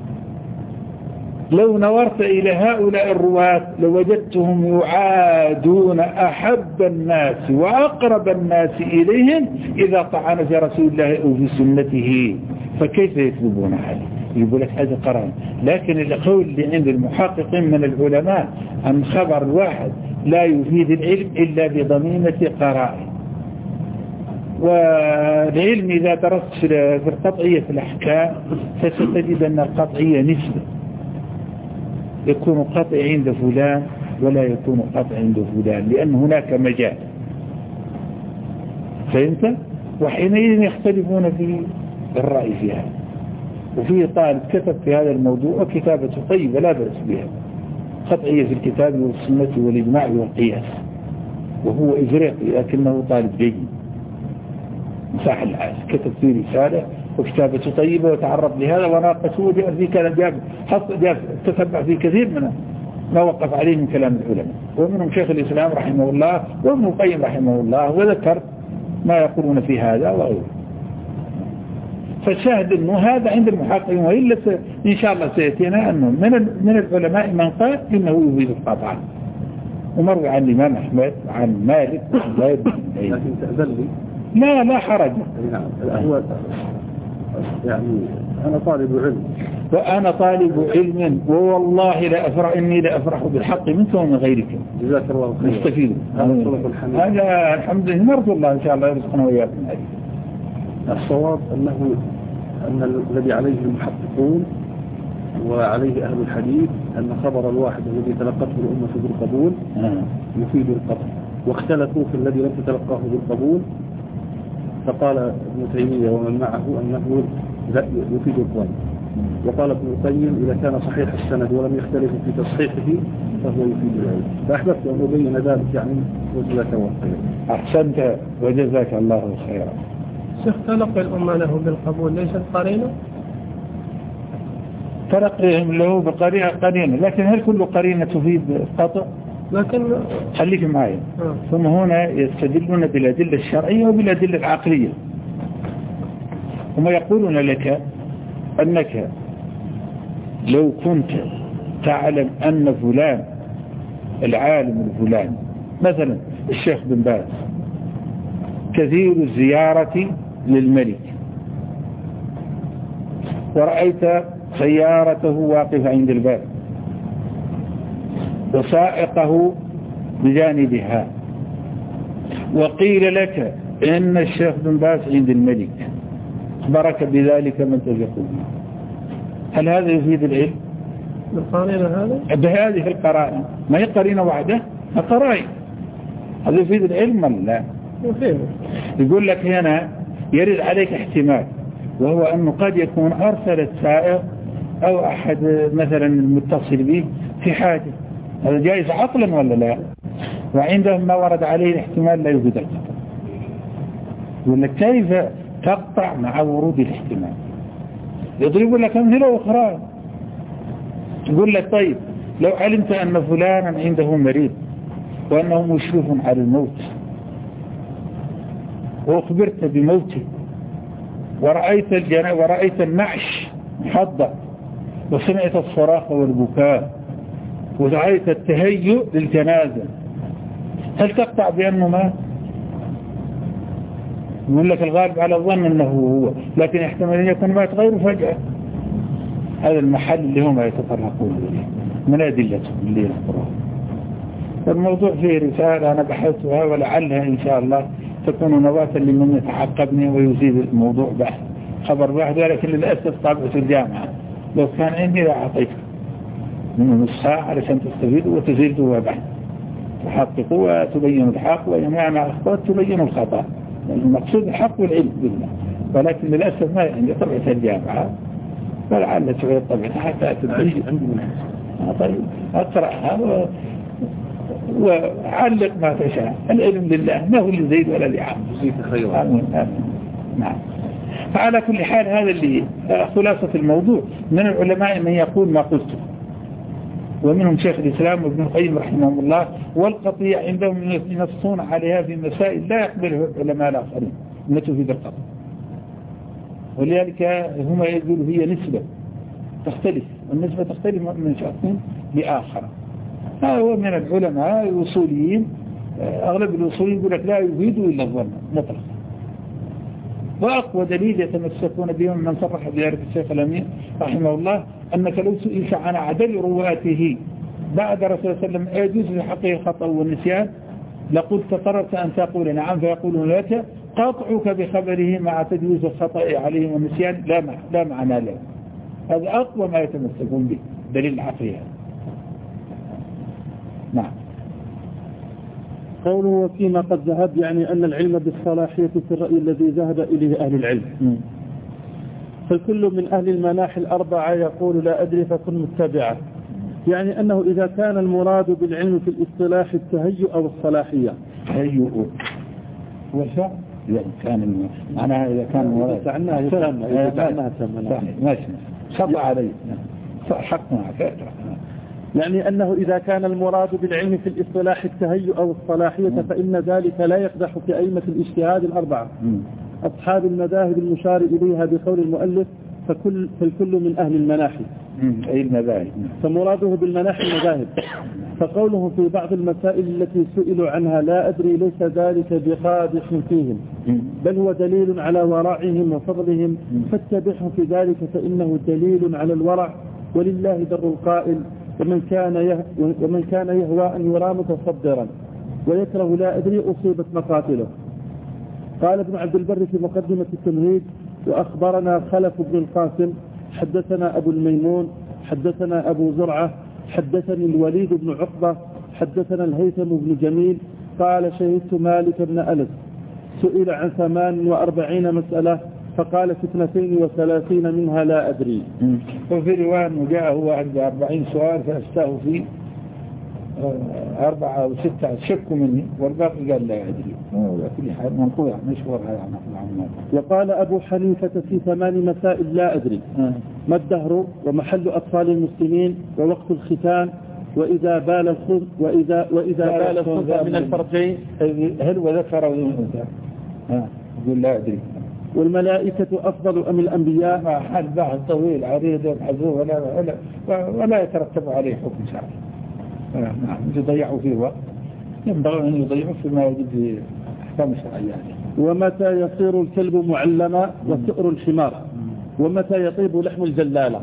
لو نظرت إلى هؤلاء الرواة لوجدتهم يعادون أحب الناس وأقرب الناس إليهم إذا طعن في رسول الله أو في سنته، فكيف يكذبون عليه؟ يقول لك هذا قرآن. لكن القول اللي عند المحققين من العلماء أن خبر الواحد لا يفيد العلم إلا بضميمة قرائن. والعلم إذا درست في القطعية في الأحكام فستجد أن القطعية نسبة، يكون قطع عند فلان ولا يكون قطع عند فلان، لأن هناك مجال. فهمت؟ وحينئذ يختلفون في الرأي في هذا. وفيه طالب كتب في هذا الموضوع وكتابة طيبة لا بأس بها، قطعية في الكتاب والسنة والإجماع والقياس، وهو إفريقي لكنه طالب جيد مساح العاز، كتب فيه رسالة وكتابة طيبة وتعرض لهذا وناقشه وجاء في كلام جاب تتبع في كثير من ما وقف عليه من كلام العلماء، ومنهم شيخ الإسلام رحمه الله وابن القيم رحمه الله، وذكر ما يقولون في هذا وغيره. فالشاهد أنه هذا عند المحققين، وإلا إن شاء الله سيأتينا أنه من العلماء من قال إنه يفيد القطع، ومروي عن الإمام أحمد عن مالك لكن تأذن لي لا حرج. هو يعني أنا طالب علم وأنا طالب علم والله إني لأفرح بالحق منك ومن غيرك. جزاك الله خير. نستفيد. هذا الحمد لله نرجو الله إن شاء الله يرزقنا وإياكم. الصواب أن الذي عليه المحققون وعليه أهل الحديث أن خبر الواحد الذي تلقته الأمة بالقبول يفيد القطع، واختلفوا في الذي لم تتلقاه بالقبول، فقال ابن تيمية ومن معه أنه يفيد الظن، وقال ابن القيم إذا كان صحيح السند ولم يختلف في تصحيحه فهو يفيد العلم. فأحببت أن أبين ذلك يعني وجزاك الله خيرا. أحسنت وجزاك الله خيرا. شيخ تلقى الأمة له بالقبول ليست قرينة؟ ترقيهم له بقرينة، لكن هل كل قرينة تفيد قطع؟ لكن خليك معي. ثم هنا يستدلون بالأدلة الشرعية وبالأدلة العقلية. هم يقولون لك أنك لو كنت تعلم أن فلان العالم الفلاني مثلا الشيخ بن باز كثير الزيارة للملك، ورأيت سيارته واقفة عند الباب وسائقه بجانبها، وقيل لك إن الشيخ بن باز عند الملك، أخبرك بذلك من تثق، هل هذا يفيد العلم؟ بالقرينة هذا؟ بهذه القرائن، ما هي قرينة واحدة، القرائن هذا يفيد العلم ولا لا؟ يقول لك هنا يرد عليك احتمال، وهو أنه قد يكون أرسل السائق أو أحد مثلا المتصل به في حاجة، هذا جائز عقلا ولا لا؟ وعندهم ما ورد عليه الاحتمال لا يوجد القطع. يقول لك كيف تقطع مع ورود الاحتمال؟ يضرب لك أمثلة أخرى، يقول لك طيب لو علمت أن فلانا عنده مريض وأنه مشرف على الموت وأخبرت بموته ورأيت النعش محضر وسمعت الصراخ والبكاء ورأيت التهيؤ للجنازة، هل تقطع بأنه مات؟ يقول لك الغالب على الظن أنه هو، لكن يحتمل أن يكون مات غيره فجأة. هذا المحل اللي هم يتطرقون إليه من أدلتهم اللي يذكرون. الموضوع فيه رسالة أنا بحثتها ولعلها إن شاء الله تكون نواة لمن يتعقبني ويزيد الموضوع بحث خبر واحد، ولكن للأسف طابعة الجامعة لو كان عندي لأعطيته من نص ساعة علشان تستفيدوا وتزيدوا بحث تحققوا وتبينوا الحق، وجميع مع الأخطاء تبينوا الخطأ. المقصود الحق والعلم بالله، ولكن للأسف ما عندي طبعة الجامعة، فلعل تعيد طبعتها حتى تبين. طيب أقرأها وعلق ما تشاء، العلم لله ما هو لزيد ولا لعام. نعم. فعلى كل حال هذا اللي خلاصة الموضوع. من العلماء من يقول ما قلته، ومنهم شيخ الإسلام وابن القيم رحمه الله، والقطيع عندهم ينصون عليها في مسائل لا يقبلها العلماء الآخرين التي في القطع، ولذلك هم يقولوا هي نسبة تختلف، والنسبة تختلف من شخص لآخر. هذا هو من العلماء الوصوليين، أغلب الوصوليين يقول لك لا يفيد إلا الظن مطلقا. وأقوى دليل يتمسكون بهم من صرح بذلك الشيخ الأمين رحمه الله، أنك لو سئلت عن عدل رواته بعد رسول الله صلى الله عليه وسلم يجوز في حقه الخطأ والنسيان لقلت قررت أن تقول نعم، فيقولون لك قطعك بخبره مع تجويز الخطأ عليه والنسيان لا معنى له. هذا أقوى ما يتمسكون به دليل العقلي. نعم. قوله وفيما قد ذهب يعني أن العلم بالصلاحية في الرأي الذي ذهب إليه أهل العلم. فالكل من أهل المناحي الأربعة يقول لا أدري فكن متبعة، يعني أنه إذا كان المراد بالعلم في الاصطلاح التهيؤ أو الصلاحية. تهيؤ وشاء يعني كان معناها إذا كان مراد عنها ماشي شط عليه حقنا يعني أنه إذا كان المراد بالعلم في الاصطلاح التهيؤ أو الصلاحية فإن ذلك لا يقدح في أئمة الاجتهاد الأربعة أصحاب المذاهب المشار إليها بقول المؤلف فالكل من أهل المناحي أي المذاهب. فمراده بالمناحي المذاهب. فقوله في بعض المسائل التي سئلوا عنها لا أدري ليس ذلك بقادح فيهم، بل هو دليل على ورعهم وفضلهم، فاتبعهم في ذلك فإنه دليل على الورع، ولله در القائل ومن كان يهوى أن يرى متصدرا ويكره لا أدري أصيبت مقاتله. قال ابن عبد البر في مقدمة التمهيد وأخبرنا خلف بن القاسم حدثنا أبو الميمون حدثنا أبو زرعة حدثني الوليد بن عقبة حدثنا الهيثم بن جميل قال شهدت مالك بن أنس سئل عن 48 مسألة فقال في 32 منها لا أدري. وفي رواية جاء هو عند 40 سؤال فأفتاه في 4 أو 6 شكوا مني والباقي قال لا يدري. كل حال منقوع مشهور هذا عن. وقال أبو حنيفة في 8 مسائل لا أدري ما الدهر ومحل أطفال المسلمين ووقت الختان وإذا بال الخبز وإذا بال الخبز من الفرجين هل وذكر أو أنثى يقول لا أدري. والملائكة أفضل أم الأنبياء؟ ما حد بحث طويل عريض يبحثوه ولا يترتب عليه حكم شرعي. نعم يضيعوا فيه وقت ينبغي أن يضيعوا فيما يجب في أحكام الشرعية. ومتى يصير الكلب معلما وسؤر الحمار ومتى يطيب لحم الجلالة؟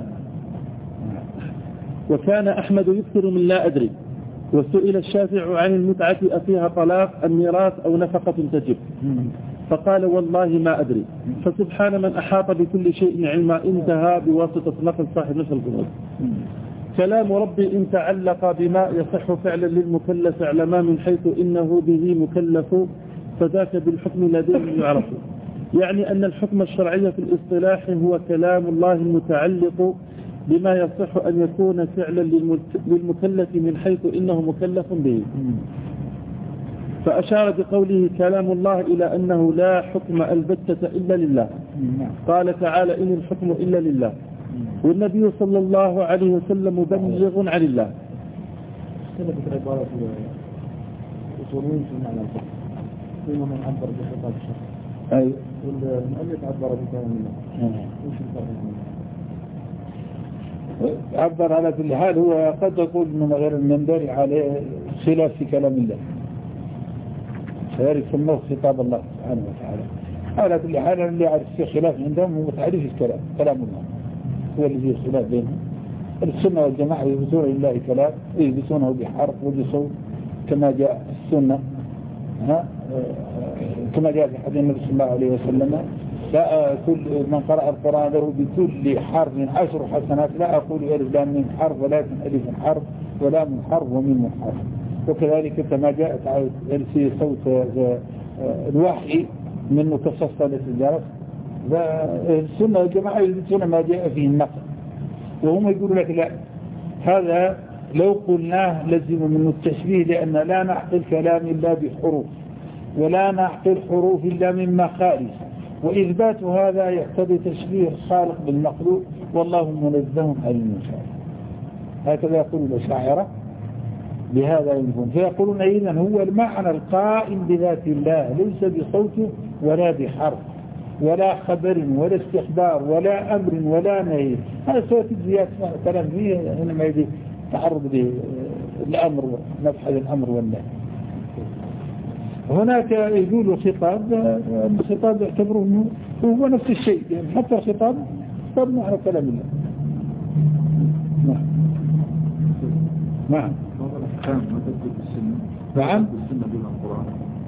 وكان أحمد يكثر من لا أدري. وسئل الشافع عن المتعة أفيها طلاق أم ميراث أو نفقة تجب؟ فقال والله ما أدري. فسبحان من أحاط بكل شيء علما انتهى بواسطة نقل صاحب نشر القنوت. كلام ربي إن تعلق بما يصح فعلا للمكلف اعلما من حيث إنه به مكلف فذاك بالحكم لديه يعرف. يعني أن الحكم الشرعي في الاصطلاح هو كلام الله المتعلق بما يصح أن يكون فعلا للمكلف من حيث إنه مكلف به. فأشار بقوله كلام الله إلى أنه لا حكم البتة إلا لله. قال تعالى إن الحكم إلا لله. والنبي صلى الله عليه وسلم مبلغ عن الله. اختلفت عبارة الأصوليين في معنى الحكم فيما من عبر بخطاب الشرع أي والمؤلف عبر بكلام الله. وش الفرق؟ عبر على كل حال هو قد يقول من غير المنبري عليه خلاف في كلام الله فياري سموه خطاب الله سبحانه وتعالى. على كل حال اللي يعرف في خلاف عندهم هو تعريف الكلام كلام الله هو اللي فيه خلاف بينهم. السنة والجماعة يثبتون لله كلام يثبتونه بحرف وبصوت كما جاء السنة كما جاء في حديث النبي صلى الله عليه وسلم لا كل من قرأ القرآن له بكل حرف 10 حسنات لا أقول ألف لام من حرف ولكن ألف حرف ولام حرف وميم حرف. وكذلك كما جاءت في صوت الوحي منه كصصة الجرس. السنة والجماعة يثبتون ما جاء فيه النقل وهم يقولوا لك لا هذا لو قلناه لزم منه التشبيه لأن لا نعقل كلام إلا بحروف ولا نعقل حروف إلا من مخارج وإثبات هذا يقتضي تشبيه الخالق بالمخلوق والله منزه عن المشابه. هكذا يقول الأشاعرة بهذا ينفون فيقولون إذن هو المعنى القائم بذات الله ليس بصوته ولا بحرف ولا خبر ولا استخبار ولا أمر ولا نهي. هذا سوى تجزيات كلام فيه إنما يجي تعرض للأمر مبحث الأمر والنهي. هناك يقولوا الخطاب يعتبره أنه هو نفس الشيء يعني حتى الخطاب مبني على كلام الله. نعم نعم بالسنة دون القرآن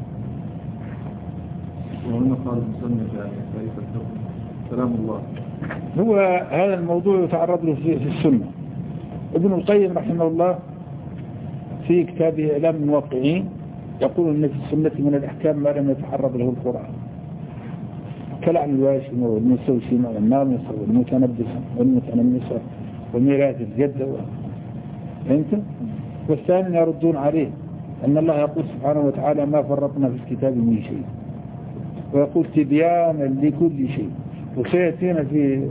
وهنا قال المسلم تعريف الحكم كلام الله. هو هذا الموضوع يتعرض له في السنة. ابن القيم رحمه الله في كتابه إعلام الموقعين يقول أن في السنة من الأحكام ما لم يتعرض له القرآن كلعن الواشم والمستوشم والنامصة والمتنبسة والمتنمسة وميراث الجدة فهمت؟ والثاني يردون عليه أن الله يقول سبحانه وتعالى ما فرطنا في الكتاب من شيء ويقول تبيانا لكل شيء. وسيأتينا في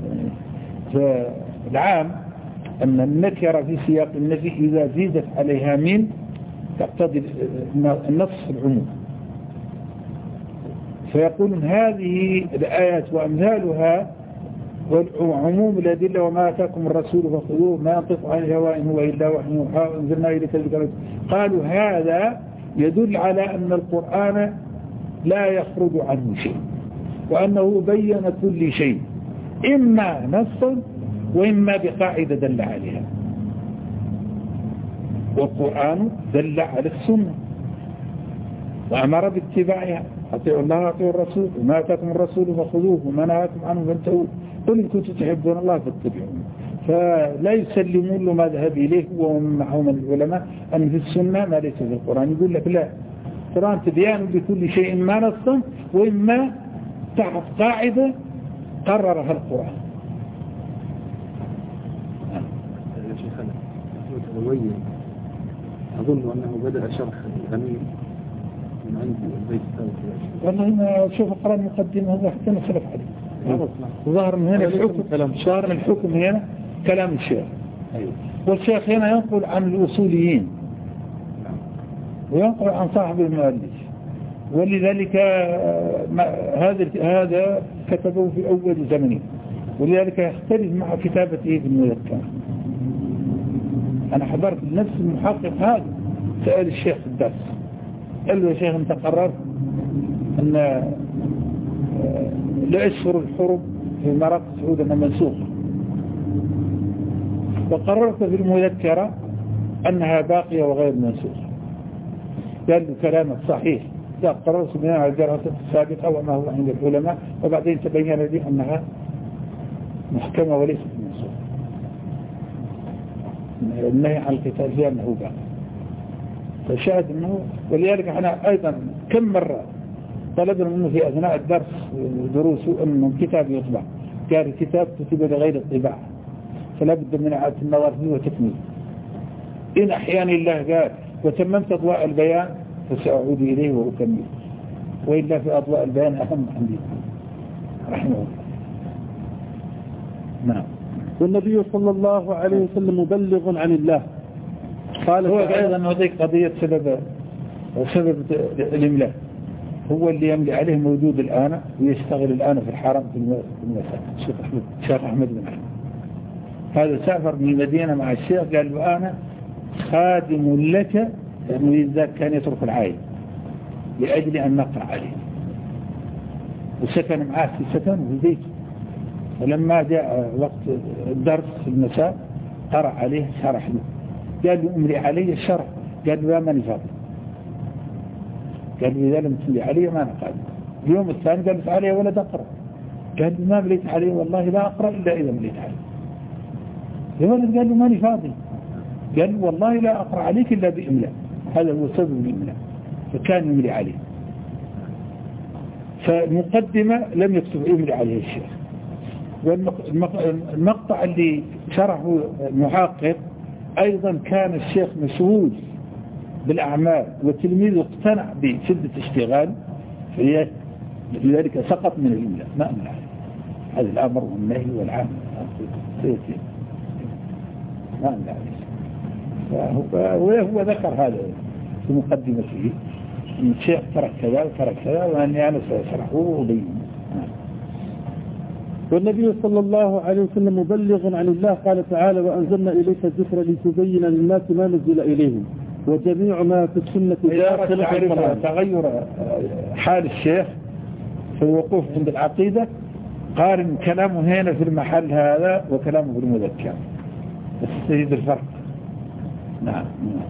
العام أن النكرة في سياق النفي إذا زيدت عليها من تقتضي النص العموم. فيقولون هذه الآيات وأمثالها وعموم الأدلة وما أتاكم الرسول فخذوه ما ينطق عن الهوى إن هو إلا وحي يوحى أنزلنا إليك الذكر. قالوا هذا يدل على أن القرآن لا يخرج عنه شيء وأنه بين كل شيء إما نصا وإما بقاعدة دل عليها. والقرآن دل على السنة وأمر باتباعها أطيعوا الله وأطيعوا الرسول وما أتاكم الرسول فخذوه وما نهاكم عنه فانتهوا قل إن كنتم تحبون الله فاتبعون. فلا يسلمون له ما ذهب إليه هو ومن معه من العلماء أن في السنة ما ليس في القرآن. يقول لك لا القرآن تبيان بكل شيء ما نصا وإما تحت قاعدة قررها القرآن. يا شيخنا يبين أظن أنه بدأ شرح الغني من عند البيت الثالث. والله ما شوف أقرأ المقدمة هذا حتى نخلف عليه. ظهر من هنا الحكم هنا كلام الشيخ. والشيخ هنا ينقل عن الأصوليين وينقل عن صاحب المؤلف، ولذلك هذا كتبه في أول زمنه، ولذلك يختلف مع كتابته في المذكر. أنا حضرت نفس المحقق هذا سأل الشيخ في الدرس، قال له يا شيخ أنت قررت أن لأشهر الحرم في مراكز سعود أنها منسوخة، وقررت في المذكرة أنها باقية وغير منسوخة. قال له كلامك صحيح، لا قررت بناء على الدراسة السابقة وما هو عند العلماء، وبعدين تبين لي أنها محكمة وليست منسوخة. النهي عن القتال فيها أنه باقي، فشاهد أنه. ولذلك احنا أيضا كم مرة طلبنا منه في أثناء الدرس دروسه أنه كتاب يطبع، قال الكتاب كتب لغير الطباعة فلا بد من إعادة النظر فيه وتكميله. إن أحيانا الله قال وتممت أضواء البيان فسأعود إليه وأكمله، وإلا في أضواء البيان أهم عندي رحمه الله. نعم. والنبي صلى الله عليه وسلم مبلغ عن الله. قال هو أيضا هذيك قضية سبب الإملاء، هو اللي يملي عليه موجود الآن ويشتغل الآن في الحرم في المساء. الشيخ أحمد بن أحمد هذا سافر من المدينة مع الشيخ، قال له أنا خادم لك، لأنه إذا كان يترك العائلة لأجل أن نقرأ عليه، وسكن معاه في سكن في البيت. ولما جاء وقت الدرس في المساء قرأ عليه شرح له، قال له أملي علي الشرح، قال له لا ماني فاضي، قال له إذا لم تملي علي ما أنا قادر. اليوم الثاني قال له تعالى يا ولد أقرأ، قال له ما مليت عليه والله لا أقرأ إلا إذا مليت عليه. يا ولد قال له ماني فاضي، قال له والله لا أقرأ عليك إلا بإملاء، هذا هو سبب الإملاء، فكان يملي عليه. فالمقدمة لم يكتب يملي عليه الشيخ. والمقطع اللي شرحه المحقق أيضا كان الشيخ مسؤول بالأعمال والتلميذ اقتنع بشدة اشتغال، لذلك سقط من الإملاء ما أمل عليه. هذا الأمر والنهي والعام ما أمل عليه. وهو ذكر هذا في مقدمته، الشيخ ترك كذا وترك كذا، وأني أنا سأشرحه وبينه. والنبي صلى الله عليه وسلم مبلغ عن الله. قال تعالى وأنزلنا إليك الذكر لتبين للناس ما نزل إليهم وجميع ما في السنة. إذا تعرف تغير حال الشيخ في الوقوف عند العقيدة، قارن كلامه هنا في المحل هذا وكلامه في المذكر، تجد الفرق. نعم.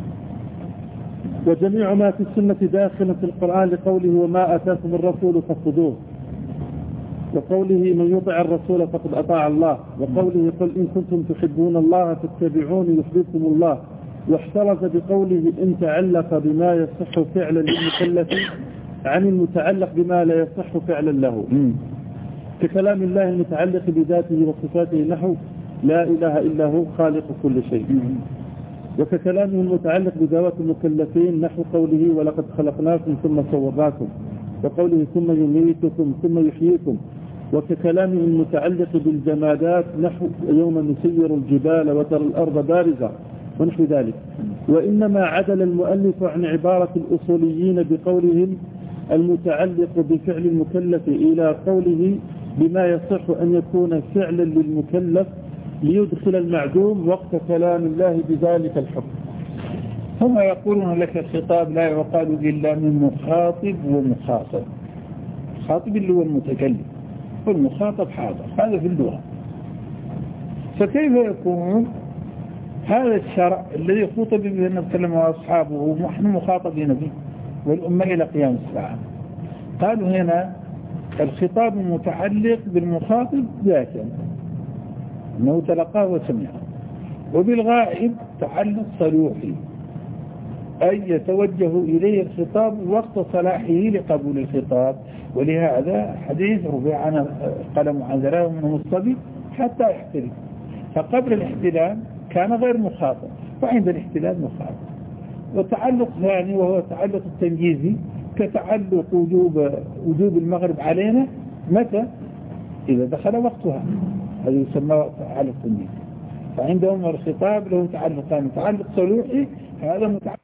وجميع ما في السنة داخل في القرآن لقوله وما أتاكم الرسول فخذوه، وقوله من يطع الرسول فقد أطاع الله، وقوله قل إن كنتم تحبون الله فاتبعوني يحببكم الله، واحترز بقوله إن تعلق بما يصح فعلا للمكلف عن المتعلق بما لا يصح فعلا له، ككلام الله المتعلق بذاته وصفاته نحو لا إله إلا هو خالق كل شيء، وككلامه المتعلق بذوات المكلفين نحو قوله ولقد خلقناكم ثم صورناكم، وقوله ثم يميتكم ثم يحييكم، وككلامه المتعلق بالجمادات نحو يوم نسير الجبال وترى الأرض بارزة ونحو ذلك. وإنما عدل المؤلف عن عبارة الأصوليين بقولهم المتعلق بفعل المكلف إلى قوله بما يصح أن يكون فعلا للمكلف ليدخل المعدوم وقت كلام الله بذلك الحكم. هم يقولون لك الخطاب لا يقال إلا من مخاطب ومخاطب. الخاطب اللي هو المتكلم والمخاطب حاضر، هذا في اللغة. فكيف يكون هذا الشرع الذي خطب به النبي صلى الله عليه وسلم وأصحابه ونحن مخاطبين به والأمة إلى قيام الساعة؟ قالوا هنا الخطاب متعلق بالمخاطب ذاته أنه تلقاه وسمعه، وبالغائب تعلق صلوحي أي يتوجه إليه الخطاب وقت صلاحه لقبول الخطاب. ولهذا حديث رفع عن قلم عن ذلك منه الصبي حتى يحتلم، فقبل الاحتلام كان غير مخاطب وعند الاحتلام مخاطب. وتعلق ثاني وهو تعلق التنجيزي كتعلق وجوب المغرب علينا متى؟ إذا دخل وقتها، هذا يسمى تعلق تنجيزي. فعندهم الخطاب له تعلقان، تعلق صلوحي هذا متعلق